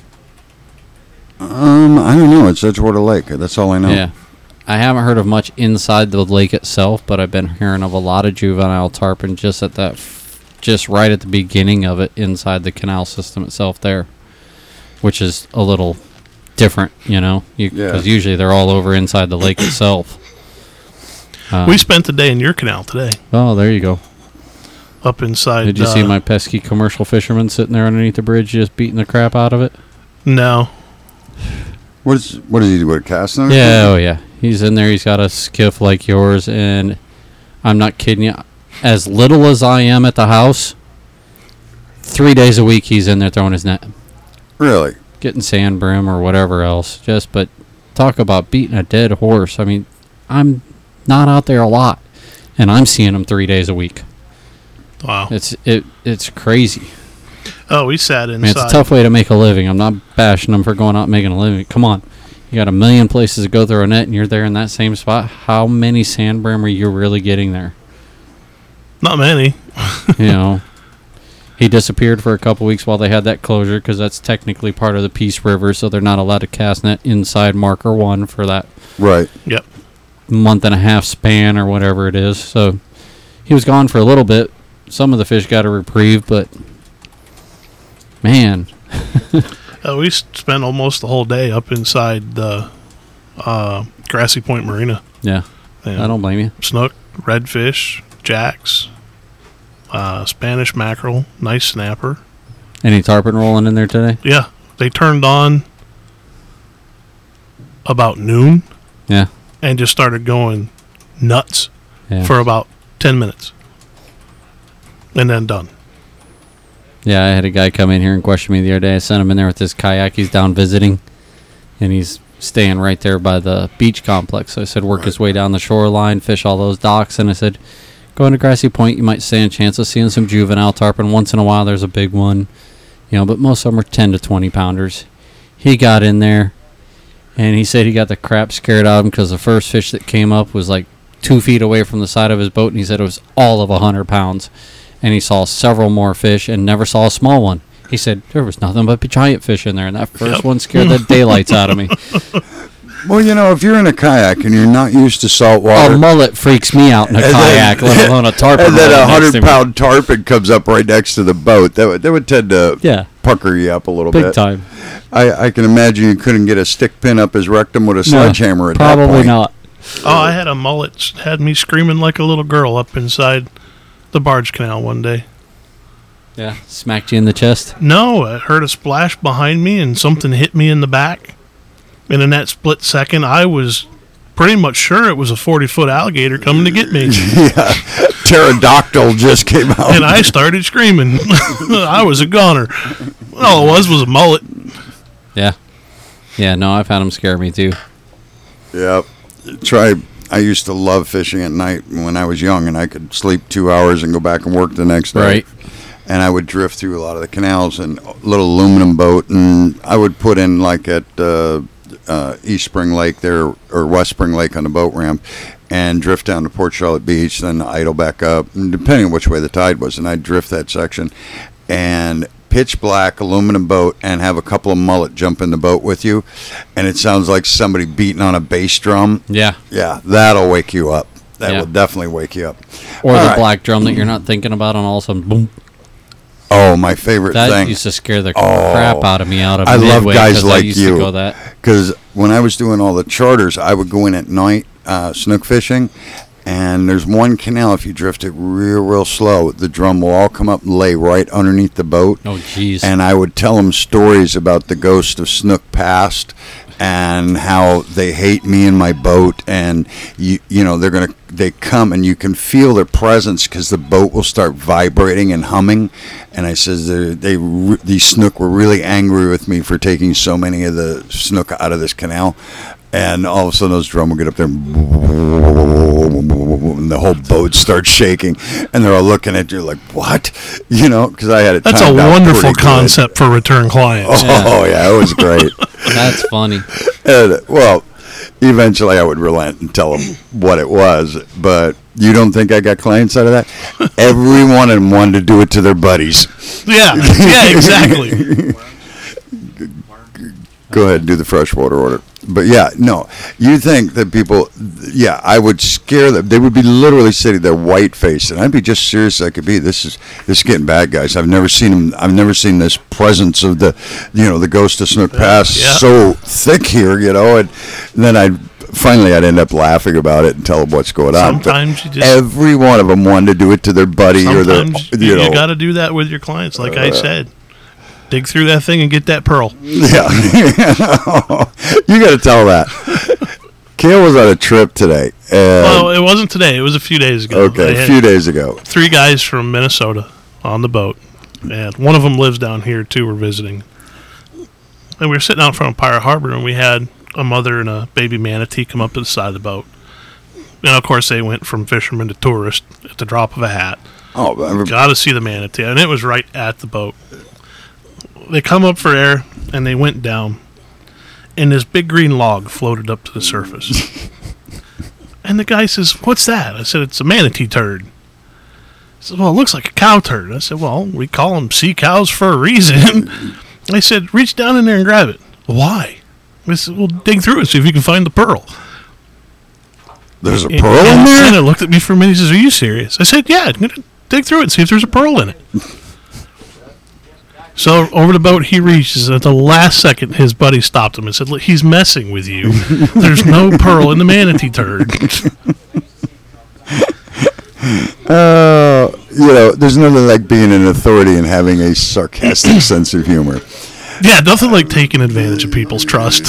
I don't know. It's Edgewater Lake. That's all I know. Yeah. I haven't heard of much inside the lake itself, but I've been hearing of a lot of juvenile tarpon just at that, just right at the beginning of it inside the canal system itself there, which is a little different, you know, because usually they're all over inside the lake itself. We spent the day in your canal today, Oh, there you go. up inside. Did you see my pesky commercial fisherman sitting there underneath the bridge just beating the crap out of it? No. What does he do? What, casting? Yeah, oh yeah. He's in there. He's got a skiff like yours, and I'm not kidding you. As little as I am at the house, 3 days a week he's in there throwing his net, Really? getting sand brim or whatever else. But talk about beating a dead horse. I mean, I'm not out there a lot, and I'm seeing him 3 days a week. Wow. It's crazy. Oh, we sat inside. I mean, it's a tough way to make a living. I'm not bashing them for going out and making a living. Come on. You got a million places to go through a net, and you're there in that same spot. How many sand brim are you really getting there? Not many. You know, he disappeared for a couple weeks while they had that closure because that's technically part of the Peace River, so they're not allowed to cast net inside marker 1 for that Right. Yep. month and a half span or whatever it is. So he was gone for a little bit. Some of the fish got a reprieve, but man, We spent almost the whole day up inside the Grassy Point Marina. yeah, And I don't blame you. snook, redfish, jacks, Spanish mackerel, nice snapper. Any tarpon rolling in there today? Yeah, they turned on about noon Yeah, and just started going nuts yeah. for about 10 minutes. And then done. Yeah, I had a guy come in here and question me the other day. I sent him in there with his kayak. He's down visiting, and he's staying right there by the beach complex. So I said, work his way down the shoreline, fish all those docks. And I said, go into Grassy Point. You might stand a chance of seeing some juvenile tarpon. Once in a while, there's a big one, you know, but most of them are 10 to 20 pounders. He got in there, and he said he got the crap scared out of him because the first fish that came up was like 2 feet away from the side of his boat, and he said it was all of 100 pounds. And he saw several more fish and never saw a small one. He said there was nothing but giant fish in there, and that first one scared the daylights out of me. Well, you know, if you're in a kayak and you're not used to salt water, A mullet freaks me out in a kayak, let alone a tarpon. and then rolling next to me. 100-pound tarpon comes up right next to the boat, that would tend to Yeah, pucker you up a little big bit. time. I can imagine you couldn't get a stick pin up his rectum with a sledgehammer at that Probably point. not. Oh, I had a mullet had me screaming like a little girl up inside the barge canal one day. Yeah, smacked you in the chest. No, I heard a splash behind me and something hit me in the back. And in that split second, I was pretty much sure it was a 40-foot alligator coming to get me. Yeah, pterodactyl just came out. And I started screaming. I was a goner. All it was a mullet. Yeah. Yeah, no, I've had them scare me too. Yep. I used to love fishing at night when I was young, and I could sleep 2 hours and go back and work the next day. Right. and I would drift through a lot of the canals and a little aluminum boat, and I would put in like at East Spring Lake there, or West Spring Lake on the boat ramp, and drift down to Port Charlotte Beach, then idle back up, and depending on which way the tide was, and I'd drift that section, and pitch black aluminum boat, and have a couple of mullet jump in the boat with you, and it sounds like somebody beating on a bass drum. Yeah. Yeah, that'll wake you up. That Yeah. will definitely wake you up. Or All the right. black drum that you're not thinking about, and all of a sudden, boom. Oh, my favorite That thing. used to scare the Oh, crap out of me out of I love Midway, guys 'cause like I used you. to go that. Because when I was doing all the charters, I would go in at night snook fishing, and there's one canal, if you drift it real slow, the drum will all come up and lay right underneath the boat. Oh, jeez. And I would tell them stories about the ghost of Snook Past and how they hate me and my boat, and you know they come and you can feel their presence because the boat will start vibrating and humming. And I says these snook were really angry with me for taking so many of the snook out of this canal. And all of a sudden, those drum will get up there, and the whole boat starts shaking, and they're all looking at you like, "What?" You know, because I had it. That's a timed out wonderful pretty good. concept for return clients. Oh yeah, it was great. That's funny. And, well, eventually I would relent and tell them what it was, but you don't think I got clients out of that? Every one of them wanted to do it to their buddies. Yeah, exactly. Go ahead and do the freshwater order. But yeah, no, you think that people, yeah, I would scare them. They would be literally sitting there white faced, and I'd be just serious as I could be. This is getting bad, guys. I've never seen them. I've never seen this presence of the ghost of Snook Pass Yeah. so thick here, and then I'd end up laughing about it and tell them what's going on. But Sometimes you just every one of them wanted to do it to their buddy or their, sometimes you got to do that with your clients, like I said. Dig through that thing and get that pearl. Yeah. You got to tell that. Kale was on a trip today. And Well, it wasn't today. It was a few days ago. okay, They a had few days ago. 3 guys from Minnesota on the boat, and one of them lives down here too. We're visiting, and we were sitting out in front of Pirate Harbor, and we had a mother and a baby manatee come up to the side of the boat. And of course, they went from fisherman to tourist at the drop of a hat. Oh, Got to see the manatee, and it was right at the boat. They come up for air, and they went down, and this big green log floated up to the surface. And the guy says, "What's that?" I said, "It's a manatee turd." He said, "Well, it looks like a cow turd." I said, "Well, we call them sea cows for a reason." I said, "Reach down in there and grab it." "Why?" I said, "Well, dig through it, see if you can find the pearl." there's a And- pearl in and there? he looked at me for a minute. He says, "Are you serious?" I said, "Yeah, I'm going to dig through it and see if there's a pearl in it." So over the boat he reaches, and at the last second his buddy stopped him and said, "Look, he's messing with you. There's no pearl in the manatee turd." There's nothing like being an authority and having a sarcastic sense of humor. Yeah, nothing like taking advantage of people's trust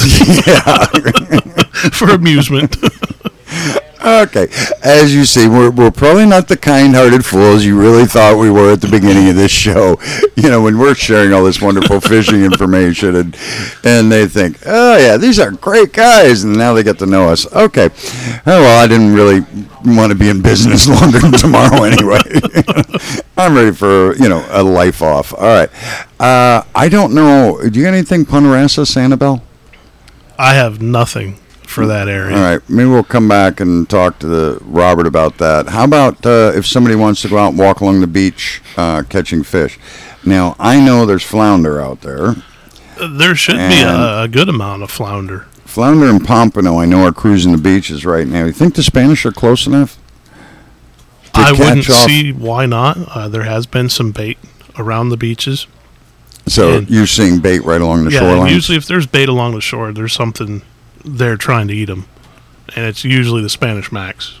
for amusement. Okay, as you see, we're probably not the kind-hearted fools you really thought we were at the beginning of this show. When we're sharing all this wonderful fishing information, and they think, "Oh yeah, these are great guys," and now they get to know us. Okay, oh well, I didn't really want to be in business longer than tomorrow anyway. I'm ready for a life off. All right, I don't know. Do you got anything Ponderosa, Sanibel? I have nothing for that area. All right, maybe we'll come back and talk to Robert about that. How about if somebody wants to go out and walk along the beach catching fish? Now, I know there's flounder out there. There should be a good amount of flounder. Flounder and pompano, I know, are cruising the beaches right now. You think the Spanish are close enough to I catch wouldn't off? see why not. There has been some bait around the beaches. So and- you're seeing bait right along the Yeah, shoreline? and usually if there's bait along the shore, there's something there trying to eat them. And it's usually the Spanish Max.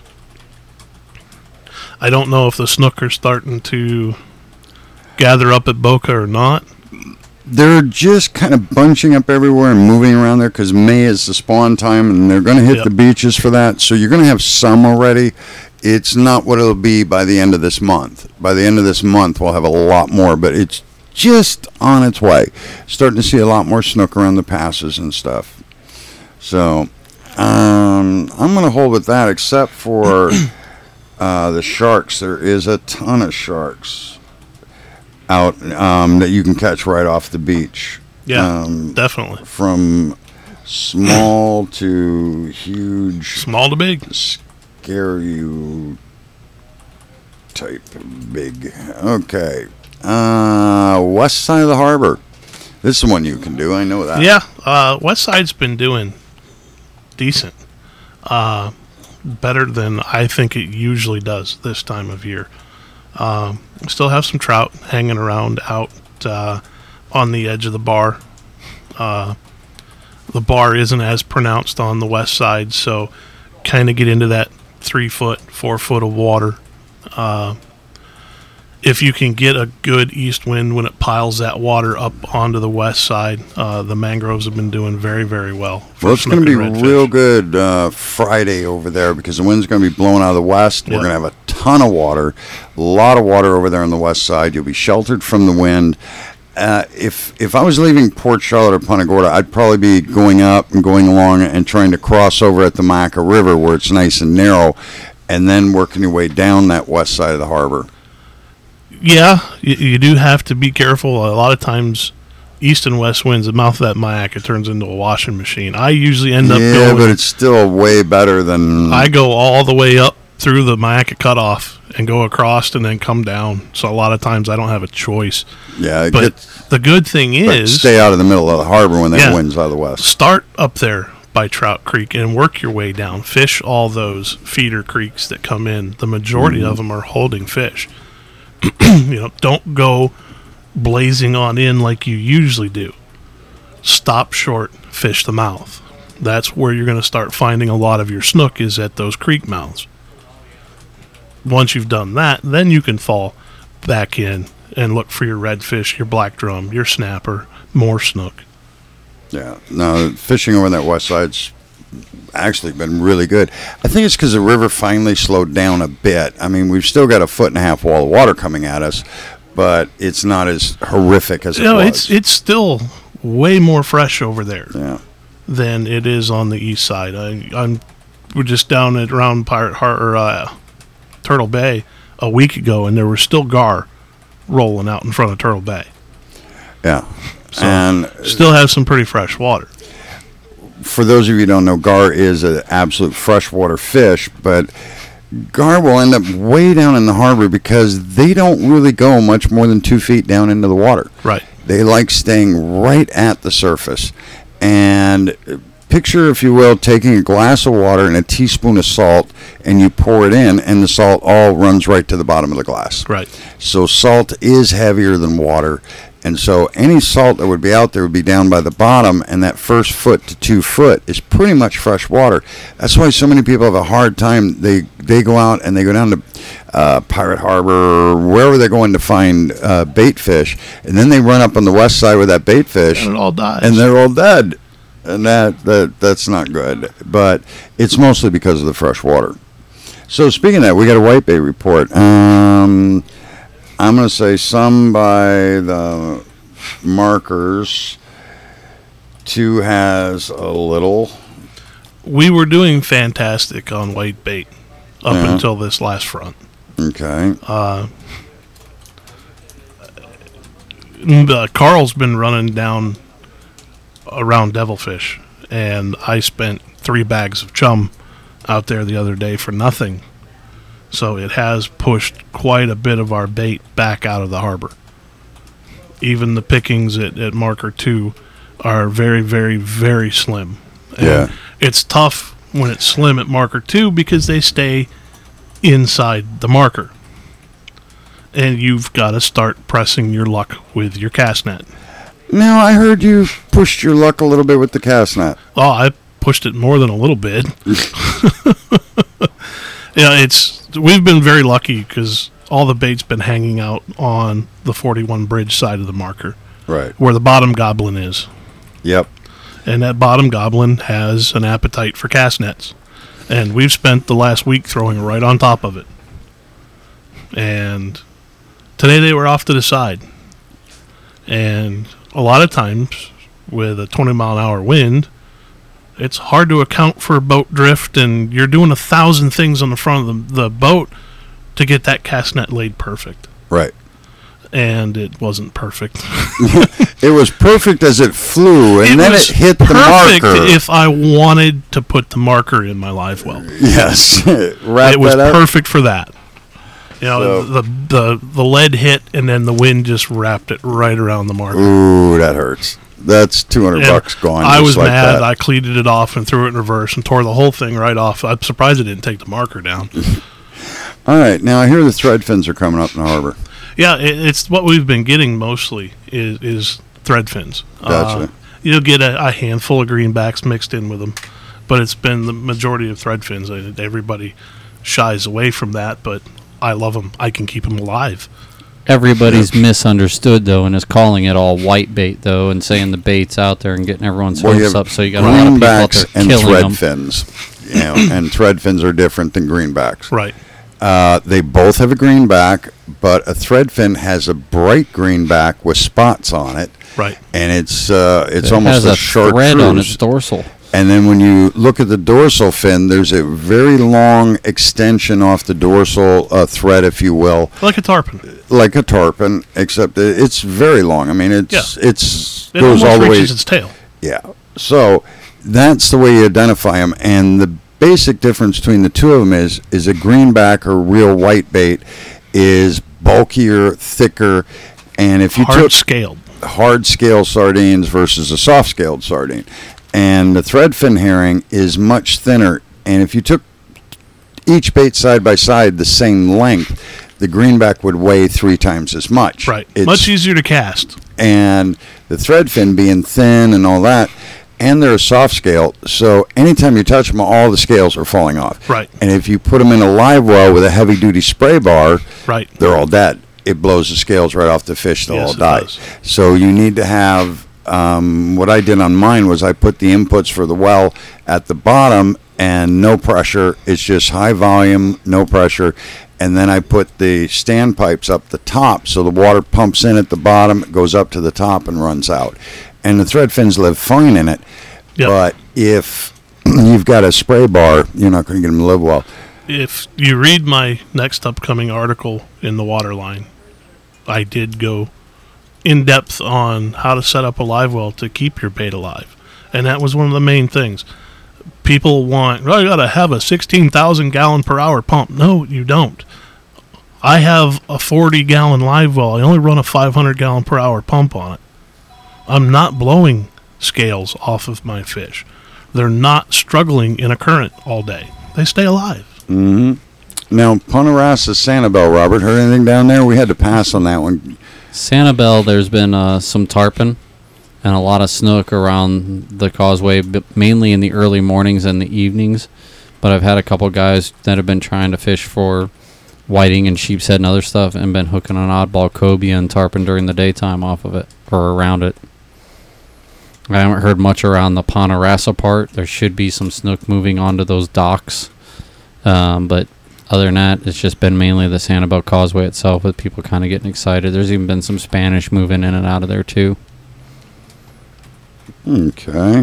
I don't know if the snook are starting to gather up at Boca or not. They're just kind of bunching up everywhere and moving around there because May is the spawn time, and they're going to hit Yep. the beaches for that. So you're going to have some already. It's not what it'll be by the end of this month. By the end of this month, we'll have a lot more, but it's just on its way. Starting to see a lot more snook around the passes and stuff. So I'm going to hold with that, except for the sharks. There is a ton of sharks. out that you can catch right off the beach. Yeah, definitely. From small to huge, Small to big. scare you type big. Okay. West side of the harbor. This is one you can do. I know that. Yeah, West Side's been doing decent. Better than I think it usually does this time of year. Still have some trout hanging around out on the edge of the bar. The bar isn't as pronounced on the west side, so kind of get into that 3 foot, 4 foot of water. If you can get a good east wind when it piles that water up onto the west side, the mangroves have been doing very, very well. Well, it's going to be real good Friday over there because the wind's going to be blowing out of the west. Yep. We're going to have a ton of water, a lot of water over there on the west side. You'll be sheltered from the wind. If I was leaving Port Charlotte or Punta Gorda, I'd probably be going up and going along and trying to cross over at the Maca River where it's nice and narrow, and then working your way down that west side of the harbor. Yeah, you do have to be careful. A lot of times, east and west winds, the mouth of that Mayaca turns into a washing machine. I usually end up Yeah, going... but it's still way better than... I go all the way up through the Mayaca cutoff and go across and then come down. So a lot of times I don't have a choice. Yeah, But the good thing but is... stay out of the middle of the harbor when that Yeah. wind's out of the west. Start up there by Trout Creek and work your way down. Fish all those feeder creeks that come in. The majority of them are holding fish. Don't go blazing on in like you usually do. Stop short, fish the mouth. That's where you're going to start finding a lot of your snook is at those creek mouths. Once you've done that, then you can fall back in and look for your redfish, your black drum, your snapper, more snook. Yeah, no, fishing over that west side's actually been really good. I think it's because the river finally slowed down a bit. I mean, we've still got a 1.5 foot wall of water coming at us, but it's not as horrific as it was. It's still way more fresh over there Yeah, than it is on the east side. We're just down at around Turtle Bay a week ago, and there was still gar rolling out in front of Turtle Bay. yeah. So And still have some pretty fresh water. for those of you who don't know, gar is an absolute freshwater fish, but gar will end up way down in the harbor because they don't really go much more than 2 feet down into the water. Right. They like staying right at the surface. And picture, if you will, taking a glass of water and a teaspoon of salt, and you pour it in, and the salt all runs right to the bottom of the glass. Right. So salt is heavier than water. And so any salt that would be out there would be down by the bottom, and that first foot to 2 foot is pretty much fresh water. That's why so many people have a hard time. They go out and they go down to Pirate Harbor or wherever they're going to find bait fish, and then they run up on the west side with that bait fish, And it all dies. and they're all dead. And that's not good. But it's mostly because of the fresh water. So speaking of that, we got a whitebait report. I'm going to say some by the markers. 2 has a little. We were doing fantastic on white bait up Yeah. until this last front. Okay. Carl's been running down around devilfish, and I spent 3 bags of chum out there the other day for nothing. So it has pushed quite a bit of our bait back out of the harbor. Even the pickings at marker 2 are very, very, very slim. And Yeah. it's tough when it's slim at marker 2 because they stay inside the marker. And you've got to start pressing your luck with your cast net. Now, I heard you pushed your luck a little bit with the cast net. Oh, I pushed it more than a little bit. Yeah, we've been very lucky because all the bait's been hanging out on the 41 bridge side of the marker, Right. where the bottom goblin is. Yep. And that bottom goblin has an appetite for cast nets. And we've spent the last week throwing right on top of it. And today they were off to the side. And a lot of times with a 20-mile-an-hour wind, it's hard to account for boat drift, and you're doing 1,000 things on the front of the boat to get that cast net laid perfect. Right. and it wasn't perfect. It was perfect as it flew, and then it was hit the perfect marker. if I wanted to put the marker in my live well. Yes. Wrap It was that up. perfect for that. You know, So- the lead hit, and then the wind just wrapped it right around the marker. Ooh, that hurts. That's $200 And gone. I just was like mad. that. I cleated it off and threw it in reverse and tore the whole thing right off. I'm surprised it didn't take the marker down. All right, now I hear the thread fins are coming up in the harbor. Yeah, it's what we've been getting mostly is thread fins. Gotcha. You'll get a handful of greenbacks mixed in with them, but it's been the majority of thread fins. Everybody shies away from that, but I love them. I can keep them alive. Everybody's misunderstood though, and is calling it all white bait though, and saying the bait's out there and getting everyone's Well, you hopes have up. So you got a lot of people out greenbacks there and killing thread them. fins. You know, and thread fins are different than greenbacks. Right. They both have a greenback, but a thread fin has a bright greenback with spots on it, Right. and it's It almost has a chartreuse. thread on its dorsal. And then when you look at the dorsal fin, there's a very long extension off the dorsal thread, if you will, Like a tarpon. like a tarpon, except it's very long. I mean, Yeah. it's It goes almost all the way. reaches its tail. Yeah. So that's the way you identify them. And the basic difference between the two of them is a greenback or real white bait is bulkier, thicker, and if you Hard took scaled. hard scale sardines versus a soft scaled sardine, and the threadfin herring is much thinner, and if you took each bait side by side the same length, the greenback would weigh 3 times as much. Right. It's- Much easier to cast. and the threadfin being thin and all that, and they're a soft scale, so anytime you touch them, all the scales are falling off. Right. And if you put them in a live well with a heavy duty spray bar, Right. they're all dead. It blows the scales right off the fish; they'll Yes, all it die. does. So you need to have. What I did on mine was I put the inputs for the well at the bottom and no pressure. It's just high volume, no pressure. And then I put the standpipes up the top so the water pumps in at the bottom, it goes up to the top and runs out. And the thread fins live fine in it. Yep. But if you've got a spray bar, you're not going to get them to live well. If you read my next upcoming article in the Waterline, I did go in depth on how to set up a live well to keep your bait alive. And that was one of the main things. People want, well, you got to have a 16,000 gallon per hour pump. No, you don't. I have a 40 gallon live well. I only run a 500 gallon per hour pump on it. I'm not blowing scales off of my fish. They're not struggling in a current all day. They stay alive. Mm-hmm. Now, Punta Rasa, Sanibel, Robert, heard anything down there? We had to pass on that one. Sanibel, there's been some tarpon and a lot of snook around the causeway, but mainly in the early mornings and the evenings. But I've had a couple guys that have been trying to fish for whiting and sheepshead and other stuff and been hooking on oddball cobia and tarpon during the daytime off of it or around it. I haven't heard much around the Punta Rasa part. There should be some snook moving onto those docks. But other than that, it's just been mainly the Sanibel Causeway itself with people kind of getting excited. There's even been some Spanish moving in and out of there too. Okay.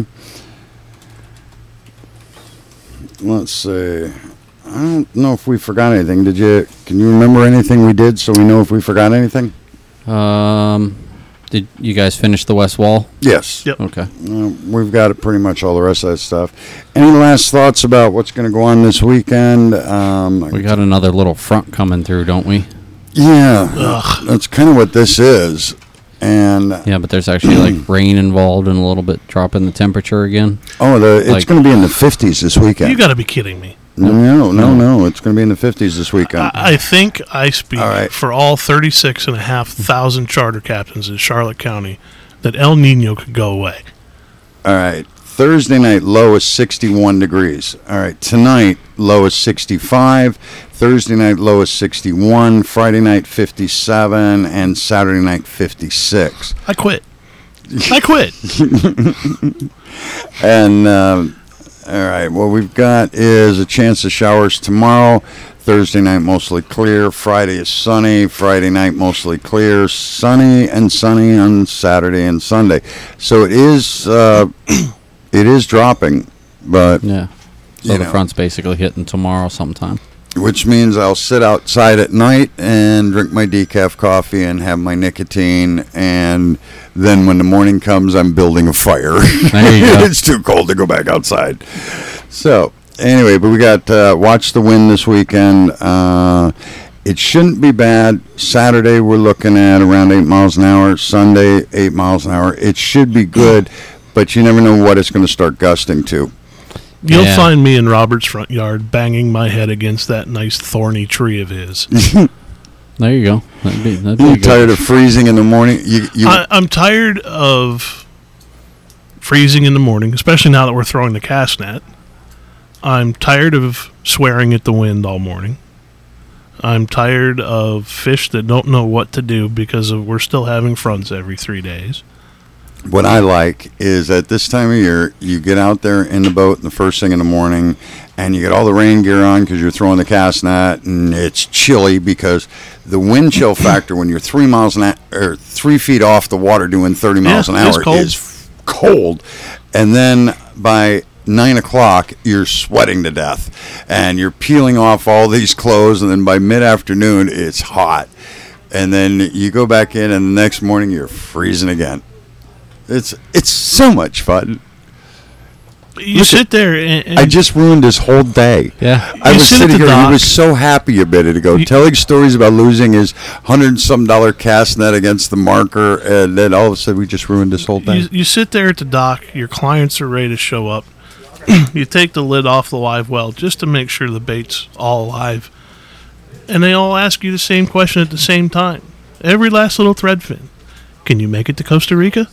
Let's see. I don't know if we forgot anything. Can you remember anything we did so we know if we forgot anything? Did you guys finish the west wall? Yes. Yep. Okay. We've got it pretty much all the rest of that stuff. Any last thoughts about what's going to go on this weekend? We got another little front coming through, don't we? Yeah. Ugh. That's kind of what this is. And Yeah, but there's actually like rain involved and a little bit drop in the temperature again. it's Like- going to be in the 50s this weekend. You got to be kidding me. No. It's going to be in the 50s this weekend. I think I speak All right. for all 36,500 charter captains in Charlotte County that El Nino could go away. All right. Thursday night, low is 61 degrees. All right. Tonight, low is 65. Thursday night, low is 61. Friday night, 57. And Saturday night, 56. I quit. I quit. And, all right. What we've got is a chance of showers tomorrow. Thursday night, mostly clear. Friday is sunny. Friday night, mostly clear. Sunny on Saturday and Sunday. So it is dropping, but Yeah. So You the know. front's basically hitting tomorrow sometime. which means I'll sit outside at night and drink my decaf coffee and have my nicotine, and then when the morning comes, I'm building a fire. There you go. It's too cold to go back outside. So, anyway, but we got Watch the Wind this weekend. It shouldn't be bad. Saturday, we're looking at around 8 miles an hour. Sunday, 8 miles an hour. It should be good, but you never know what it's going to start gusting to. You'll Yeah. find me in Robert's front yard banging my head against that nice thorny tree of his. There you go. That'd be You're good. tired of freezing in the morning? I'm tired of freezing in the morning, especially now that we're throwing the cast net. I'm tired of swearing at the wind all morning. I'm tired of fish that don't know what to do because we're still having fronts every 3 days. What I like is at this time of year, you get out there in the boat the first thing in the morning, and you get all the rain gear on because you're throwing the cast net, and it's chilly because the wind chill factor when you're 3 miles an hour or 3 feet off the water doing 30 miles an it's hour cold. is cold, and then by 9 o'clock you're sweating to death, and you're peeling off all these clothes, and then by mid-afternoon it's hot, and then you go back in, and the next morning you're freezing again. It's so much fun. You Look sit there and I just ruined his whole day. Yeah. I You was sit at sitting the here. He dock. was so happy a minute ago, telling stories about losing his $100-some cast net against the marker, and then all of a sudden we just ruined his whole day. you sit there at the dock, your clients are ready to show up. You take the lid off the live well just to make sure the bait's all alive. And they all ask you the same question at the same time. Every last little threadfin. Can you make it to Costa Rica?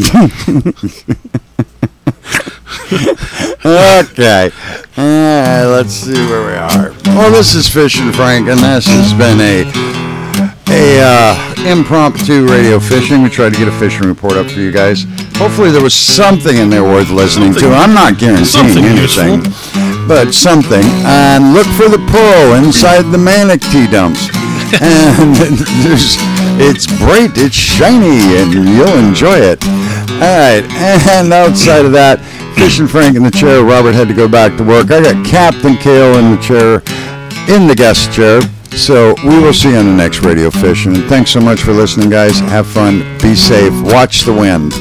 Okay. Let's see where we are. Well, this is Fishing Frank, and this has been a impromptu radio fishing. We tried to get a fishing report up for you guys. Hopefully there was something in there worth listening to. I'm not guaranteeing Something anything, but something. And look for the pearl inside the manatee dumps. And it's bright, it's shiny, and you'll enjoy it. All right, and outside of that, Fishing Frank in the chair. Robert had to go back to work. I got Captain Kale in the chair, in the guest chair. So we will see you on the next Radio Fishing. And thanks so much for listening, guys. Have fun. Be safe. Watch the wind.